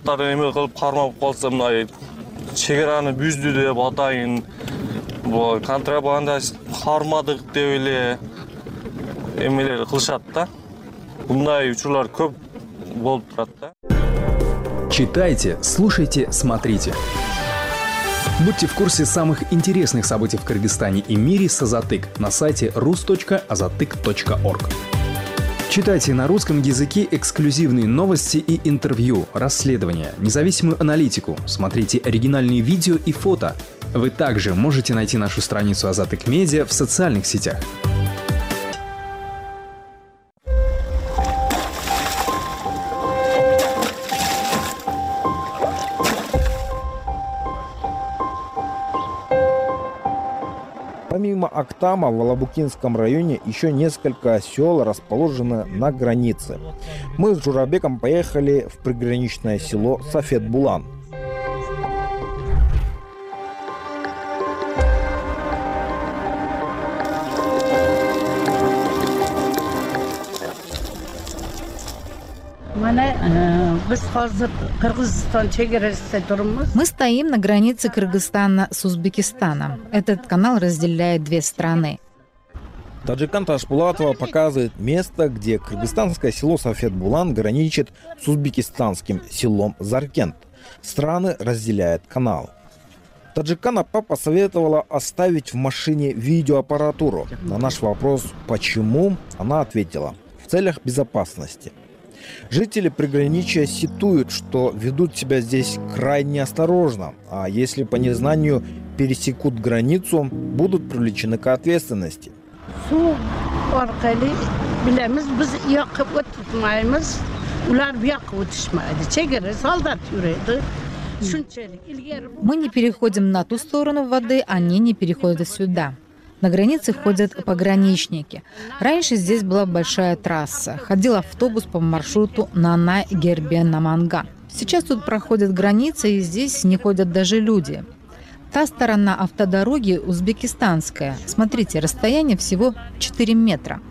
Чегараны бүздү деп атайын, контрабанда кармадык деп эле эмелер кылышат да. Мындай учурлар көп болуп турат да. Читайте, слушайте, смотрите. Будьте в курсе самых интересных событий в Кыргызстане и мире с Азатык на сайте рус точка азатык точка орг. Читайте на русском языке эксклюзивные новости и интервью, расследования, независимую аналитику, смотрите оригинальные видео и фото. Вы также можете найти нашу страницу Азатык Медиа в социальных сетях. Помимо Актама, в Алабукинском районе еще несколько сел расположены на границе. Мы с Журабеком поехали в приграничное село Сафет-Булан. Мы стоим на границе Кыргызстана с Узбекистаном. Этот канал разделяет две страны. Таджикан Ташпулатова показывает место, где кыргызстанское село Сафет-Булан граничит с узбекистанским селом Заркент. Страны разделяет канал. Таджикан Апа посоветовала оставить в машине видеоаппаратуру. На наш вопрос «почему?» она ответила – в целях безопасности. Жители приграничья сетуют, что ведут себя здесь крайне осторожно, а если по незнанию пересекут границу, будут привлечены к ответственности. Мы не переходим на ту сторону воды, они не переходят сюда. На границе ходят пограничники. Раньше здесь была большая трасса. Ходил автобус по маршруту Нанай-Гербен-Наманган. Сейчас тут проходят границы, и здесь не ходят даже люди. Та сторона автодороги узбекистанская. Смотрите, расстояние всего четыре метра.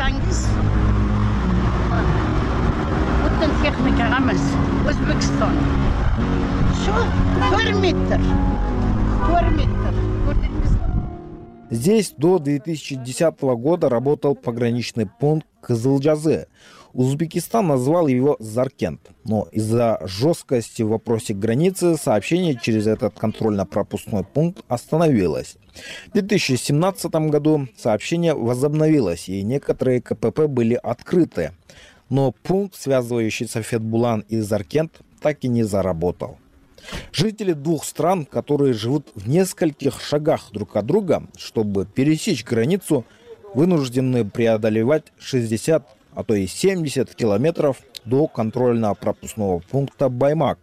Здесь до две тысячи десятого года работал пограничный пункт Кызылжазы. Узбекистан назвал его Заркент, но из-за жесткости в вопросе границы сообщение через этот контрольно-пропускной пункт остановилось. В две тысячи семнадцатом году сообщение возобновилось, и некоторые КПП были открыты. Но пункт, связывающий Сафет-Булан и Заркент, так и не заработал. Жители двух стран, которые живут в нескольких шагах друг от друга, чтобы пересечь границу, вынуждены преодолевать шестьдесят, а то и семьдесят километров до контрольно-пропускного пункта Баймак.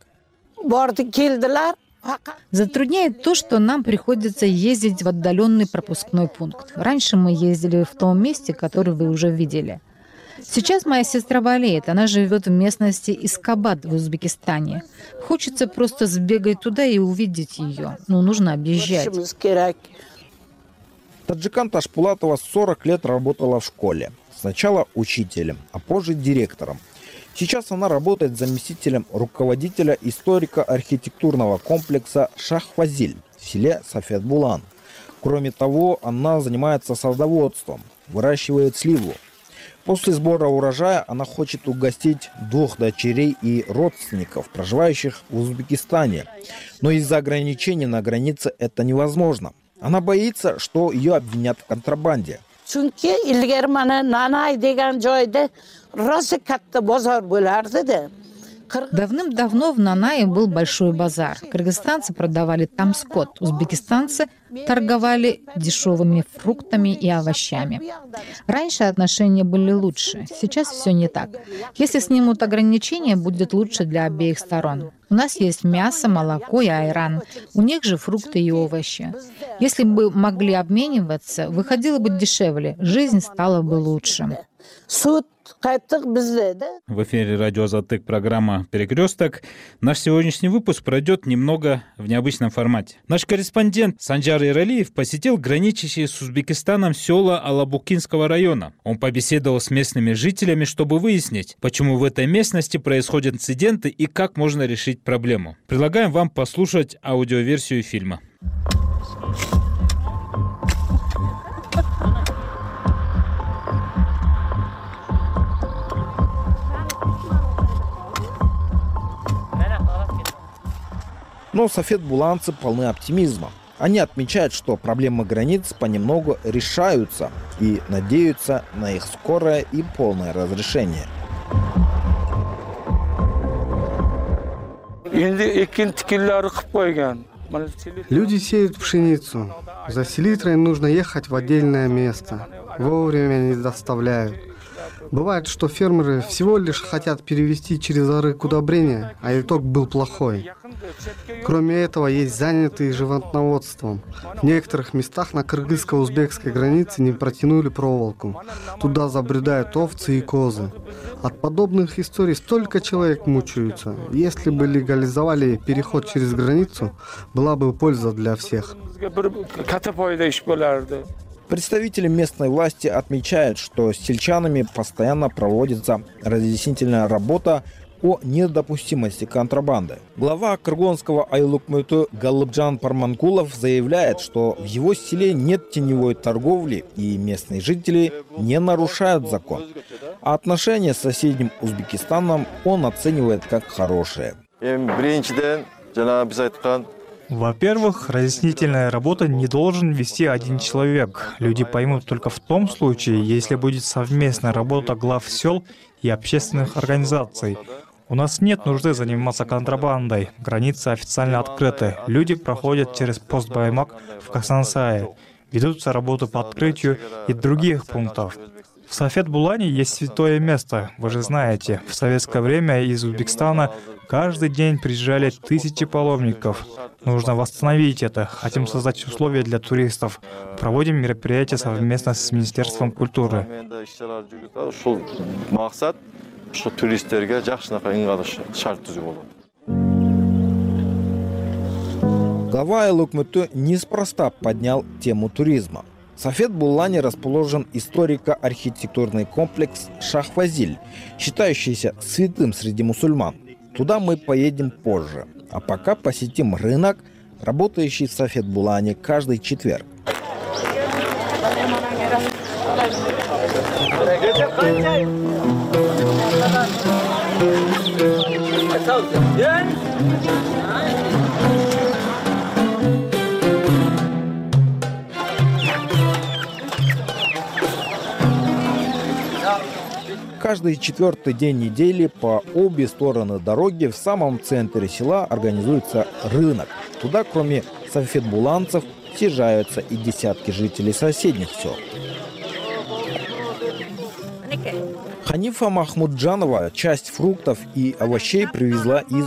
Затрудняет то, что нам приходится ездить в отдаленный пропускной пункт. Раньше мы ездили в том месте, который вы уже видели. Сейчас моя сестра болеет. Она живет в местности Искабад в Узбекистане. Хочется просто сбегать туда и увидеть ее. Но нужно объезжать. Таджикан Ташпулатова сорок лет работала в школе. Сначала учителем, а позже директором. Сейчас она работает заместителем руководителя историко-архитектурного комплекса Шахфазиль в селе Сафет-Булан. Кроме того, она занимается садоводством, выращивает сливу. После сбора урожая она хочет угостить двух дочерей и родственников, проживающих в Узбекистане. Но из-за ограничений на границе это невозможно. Она боится, что ее обвинят в контрабанде. Давным-давно в Нанае был большой базар. Кыргызстанцы продавали там скот, узбекистанцы торговали дешевыми фруктами и овощами. Раньше отношения были лучше, сейчас все не так. Если снимут ограничения, будет лучше для обеих сторон. У нас есть мясо, молоко и айран. У них же фрукты и овощи. Если бы могли обмениваться, выходило бы дешевле, жизнь стала бы лучше. В эфире радио «Азаттык» программа «Перекресток». Наш сегодняшний выпуск пройдет немного в необычном формате. Наш корреспондент Санжар Иралиев посетил граничащие с Узбекистаном села Алабукинского района. Он побеседовал с местными жителями, чтобы выяснить, почему в этой местности происходят инциденты и как можно решить проблему. Предлагаем вам послушать аудиоверсию фильма. Но сафет-буланцы полны оптимизма. Они отмечают, что проблемы границ понемногу решаются и надеются на их скорое и полное разрешение. Люди сеют пшеницу. За селитрой нужно ехать в отдельное место. Вовремя не доставляют. Бывает, что фермеры всего лишь хотят перевести через арык удобрения, а итог был плохой. Кроме этого, есть занятые животноводством. В некоторых местах на кыргызско-узбекской границе не протянули проволоку. Туда забредают овцы и козы. От подобных историй столько человек мучаются. Если бы легализовали переход через границу, была бы польза для всех. Представители местной власти отмечают, что с сельчанами постоянно проводится разъяснительная работа о недопустимости контрабанды. Глава Кыргызского айлукмөтү Галыбжан Парманкулов заявляет, что в его селе нет теневой торговли и местные жители не нарушают закон. А отношения с соседним Узбекистаном он оценивает как хорошие. Во-первых, разъяснительная работа не должен вести один человек. Люди поймут только в том случае, если будет совместная работа глав сел и общественных организаций. У нас нет нужды заниматься контрабандой. Границы официально открыты. Люди проходят через пост Баймак в Касансае. Ведутся работы по открытию и других пунктов. В Сафет-Булане есть святое место, вы же знаете. В советское время из Узбекистана каждый день приезжали тысячи паломников. Нужно восстановить это. Хотим создать условия для туристов. Проводим мероприятия совместно с Министерством культуры. Глава айлукмөтү неспроста поднял тему туризма. В Сафет-Булане расположен историко-архитектурный комплекс Шахфазиль, считающийся святым среди мусульман. Туда мы поедем позже. А пока посетим рынок, работающий в Сафет-Булане каждый четверг. Каждый четвертый день недели по обе стороны дороги в самом центре села организуется рынок. Туда, кроме сафет-буланцев, съезжаются и десятки жителей соседних сел. Ханифа Махмуджанова часть фруктов и овощей привезла из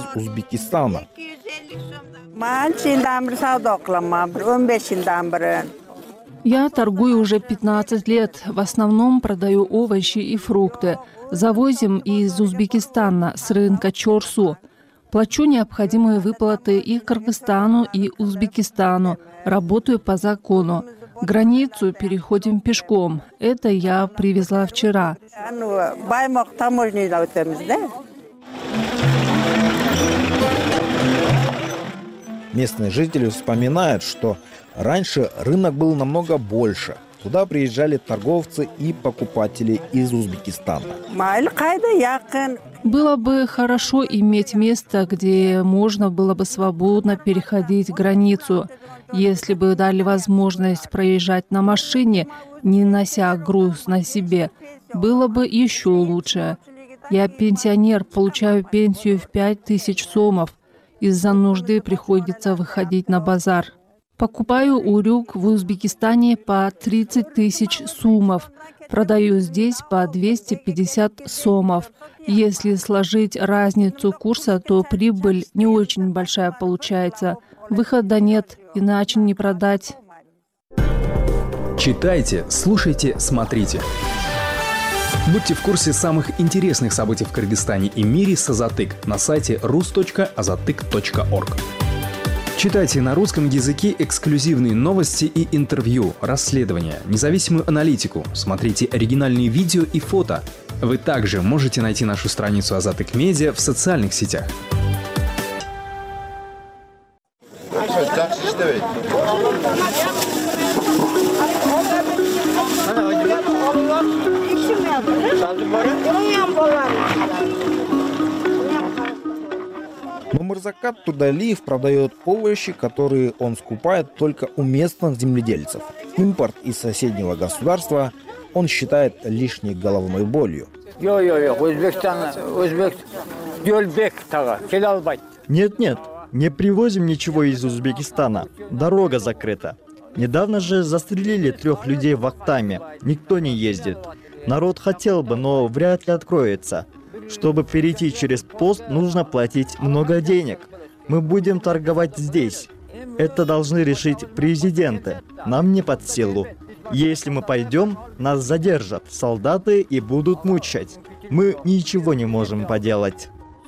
Узбекистана. Я торгую уже пятнадцать лет. В основном продаю овощи и фрукты. Завозим из Узбекистана с рынка Чорсу. Плачу необходимые выплаты и Кыргызстану, и Узбекистану. Работаю по закону. Границу переходим пешком. Это я привезла вчера. Местные жители вспоминают, что раньше рынок был намного больше. Туда приезжали торговцы и покупатели из Узбекистана. Было бы хорошо иметь место, где можно было бы свободно переходить границу. Если бы дали возможность проезжать на машине, не нося груз на себе, было бы еще лучше. Я пенсионер, получаю пенсию в пять тысяч сомов. Из-за нужды приходится выходить на базар. Покупаю урюк в Узбекистане по тридцать тысяч сумов. Продаю здесь по двести пятьдесят сомов. Если сложить разницу курса, то прибыль не очень большая получается. Выхода нет, иначе не продать. Читайте, слушайте, смотрите. Будьте в курсе самых интересных событий в Кыргызстане и мире с Азатык на сайте рус точка азатык точка орг. Читайте на русском языке эксклюзивные новости и интервью, расследования, независимую аналитику. Смотрите оригинальные видео и фото. Вы также можете найти нашу страницу Азатык Медиа в социальных сетях. Но Мырзакат Тудалиев продает овощи, которые он скупает только у местных земледельцев. Импорт из соседнего государства он считает лишней головной болью. Нет-нет, не привозим ничего из Узбекистана. Дорога закрыта. Недавно же застрелили трех людей в Актаме. Никто не ездит. Народ хотел бы, но вряд ли откроется. Чтобы перейти через пост, нужно платить много денег. Мы будем торговать здесь. Это должны решить президенты. Нам не под силу. Если мы пойдем, нас задержат солдаты и будут мучать. Мы ничего не можем поделать.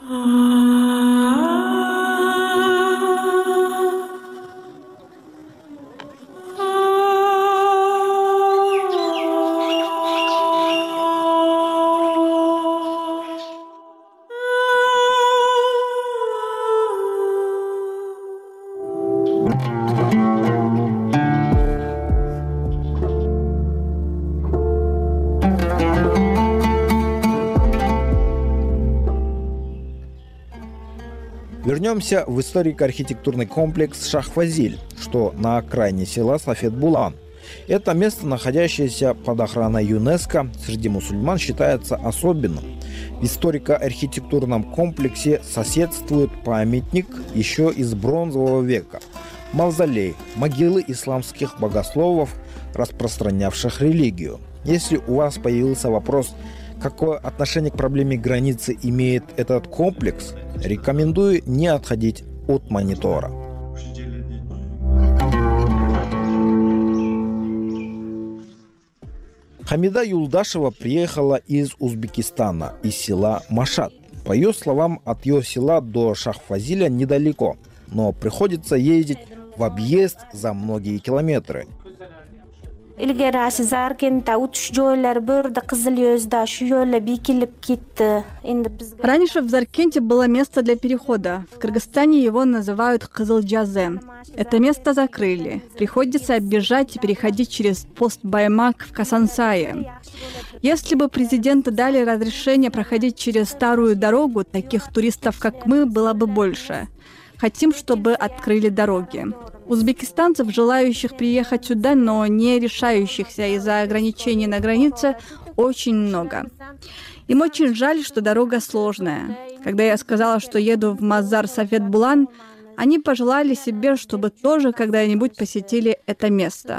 Вернемся в историко-архитектурный комплекс Шахфазиль, что на окраине села Сафет-Булан. Это место, находящееся под охраной ЮНЕСКО, среди мусульман считается особенным. В историко-архитектурном комплексе соседствует памятник еще из бронзового века, мавзолей, могилы исламских богословов, распространявших религию. Если у вас появился вопрос, какое отношение к проблеме границы имеет этот комплекс, рекомендую не отходить от монитора. Хамида Юлдашева приехала из Узбекистана, из села Машат. По ее словам, от ее села до Шахфазиля недалеко, но приходится ездить в объезд за многие километры. Раньше в Заркенте было место для перехода. В Кыргызстане его называют Кызылджазе. Это место закрыли. Приходится объезжать и переходить через пост Баймак в Касансае. Если бы президенты дали разрешение проходить через старую дорогу, таких туристов, как мы, было бы больше. Хотим, чтобы открыли дороги. Узбекистанцев, желающих приехать сюда, но не решающихся из-за ограничений на границе, очень много. Им очень жаль, что дорога сложная. Когда я сказала, что еду в Мазар Сафет-Булан, они пожелали себе, чтобы тоже когда-нибудь посетили это место.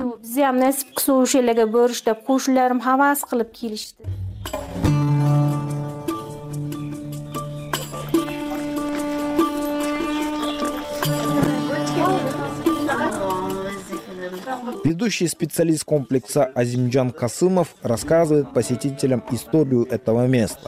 Ввиду Ведущий специалист комплекса Азимджан Касымов рассказывает посетителям историю этого места.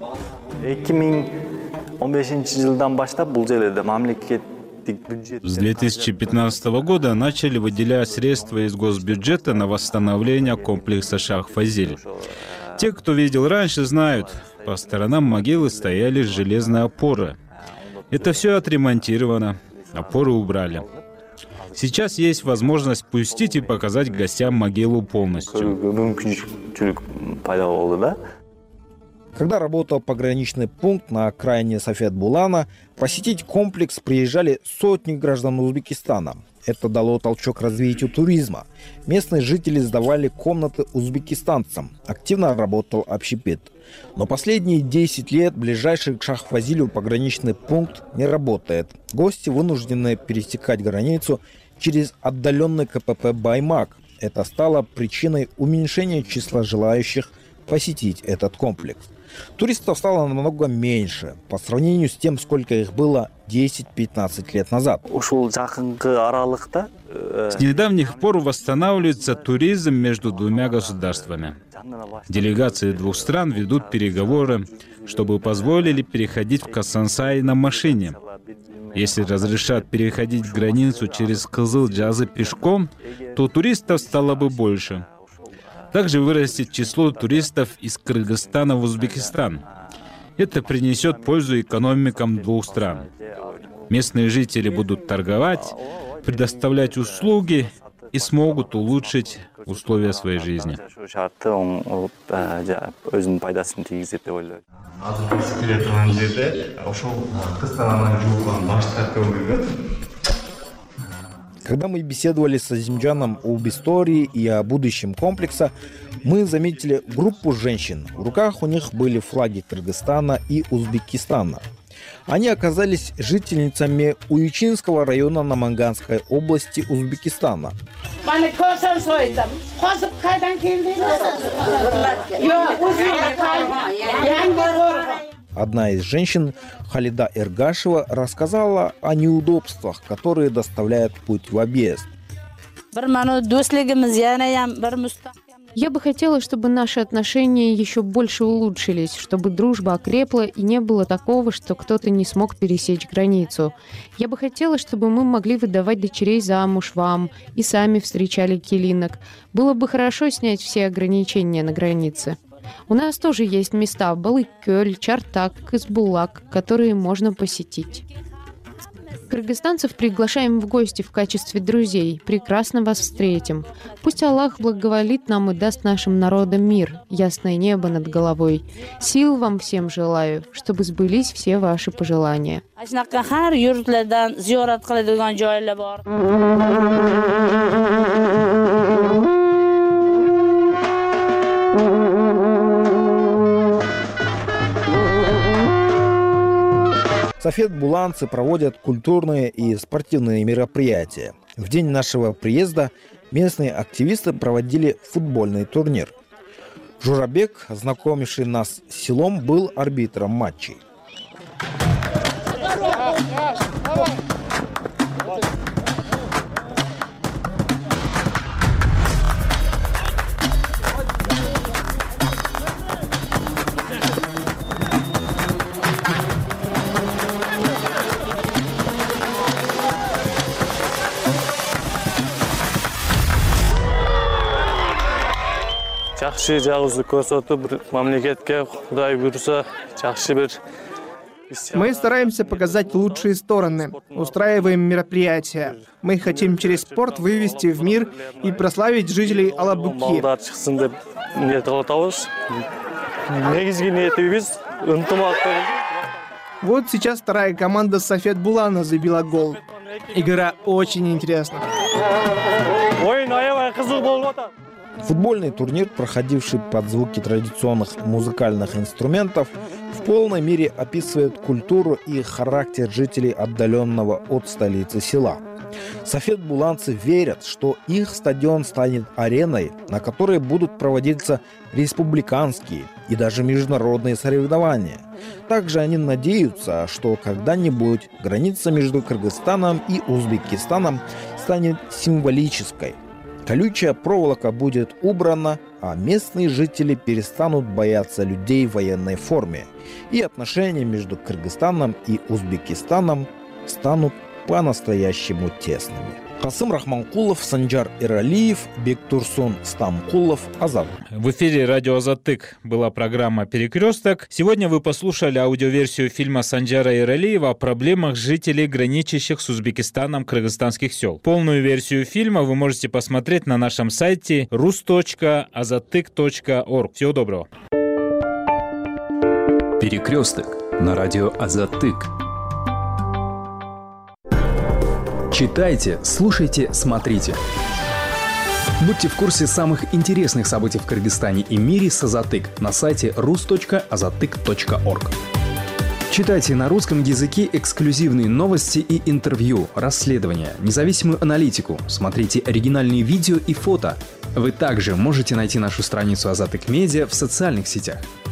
С две тысячи пятнадцатого года начали выделять средства из госбюджета на восстановление комплекса Шах-Фазиль. Те, кто видел раньше, знают, по сторонам могилы стояли железные опоры. Это все отремонтировано, опоры убрали. Сейчас есть возможность пустить и показать гостям могилу полностью. Когда работал пограничный пункт на окраине Сафет-Булана, посетить комплекс приезжали сотни граждан Узбекистана. Это дало толчок развитию туризма. Местные жители сдавали комнаты узбекистанцам. Активно работал общепит. Но последние десять лет ближайший к Шах-Фазилю пограничный пункт не работает. Гости вынуждены пересекать границу через отдаленный КПП Баймак. Это стало причиной уменьшения числа желающих посетить этот комплекс. Туристов стало намного меньше по сравнению с тем, сколько их было десять-пятнадцать лет назад. С недавних пор восстанавливается туризм между двумя государствами. Делегации двух стран ведут переговоры, чтобы позволили переходить в Касансай на машине. Если разрешат переходить границу через Кызыл-Жазы пешком, то туристов стало бы больше. Также вырастет число туристов из Кыргызстана в Узбекистан. Это принесет пользу экономикам двух стран. Местные жители будут торговать, предоставлять услуги и смогут улучшить условия своей жизни. Когда мы беседовали с Азимджаном об истории и о будущем комплекса, мы заметили группу женщин. В руках у них были флаги Кыргызстана и Узбекистана. Они оказались жительницами Уючинского района Наманганской области Узбекистана. Одна из женщин, Халида Эргашева, рассказала о неудобствах, которые доставляет путь в объезд. Я бы хотела, чтобы наши отношения еще больше улучшились, чтобы дружба окрепла и не было такого, что кто-то не смог пересечь границу. Я бы хотела, чтобы мы могли выдавать дочерей замуж вам и сами встречали килинок. Было бы хорошо снять все ограничения на границе. У нас тоже есть места Балыккөл, Чартак, Кызбулак, которые можно посетить. Кыргызстанцев приглашаем в гости в качестве друзей. Прекрасно вас встретим. Пусть Аллах благоволит нам и даст нашим народам мир, ясное небо над головой. Сил вам всем желаю, чтобы сбылись все ваши пожелания. Сафет-буланцы проводят культурные и спортивные мероприятия. В день нашего приезда местные активисты проводили футбольный турнир. Журабек, знакомивший нас с селом, был арбитром матчей. Жакшы жагыбызды көрсөтүп, бир мамлекетке Кудай буйруса жакшы бир. Мы стараемся показать лучшие стороны, устраиваем мероприятия. Мы хотим через спорт вывести в мир и прославить жителей Алабуки. Вот сейчас вторая команда Сафет-Булана забила гол. Игра очень интересна. Футбольный турнир, проходивший под звуки традиционных музыкальных инструментов, в полной мере описывает культуру и характер жителей отдаленного от столицы села. Сафет-буланцы верят, что их стадион станет ареной, на которой будут проводиться республиканские и даже международные соревнования. Также они надеются, что когда-нибудь граница между Кыргызстаном и Узбекистаном станет символической. Колючая проволока будет убрана, а местные жители перестанут бояться людей в военной форме, и отношения между Кыргызстаном и Узбекистаном станут по-настоящему тесными. Касым Рахманкулов, Санжар Эралиев, Бектурсун Стамкулов, Азат. В эфире радио «Азаттык» была программа «Перекресток». Сегодня вы послушали аудиоверсию фильма Санжара Эралиева о проблемах жителей, граничащих с Узбекистаном кыргызстанских сел. Полную версию фильма вы можете посмотреть на нашем сайте рус точка азаттык точка орг. Всего доброго. «Перекресток» на радио «Азаттык». Читайте, слушайте, смотрите. Будьте в курсе самых интересных событий в Кыргызстане и мире с Азаттык на сайте рус точка азаттык точка орг. Читайте на русском языке эксклюзивные новости и интервью, расследования, независимую аналитику, смотрите оригинальные видео и фото. Вы также можете найти нашу страницу Азаттык Медиа в социальных сетях.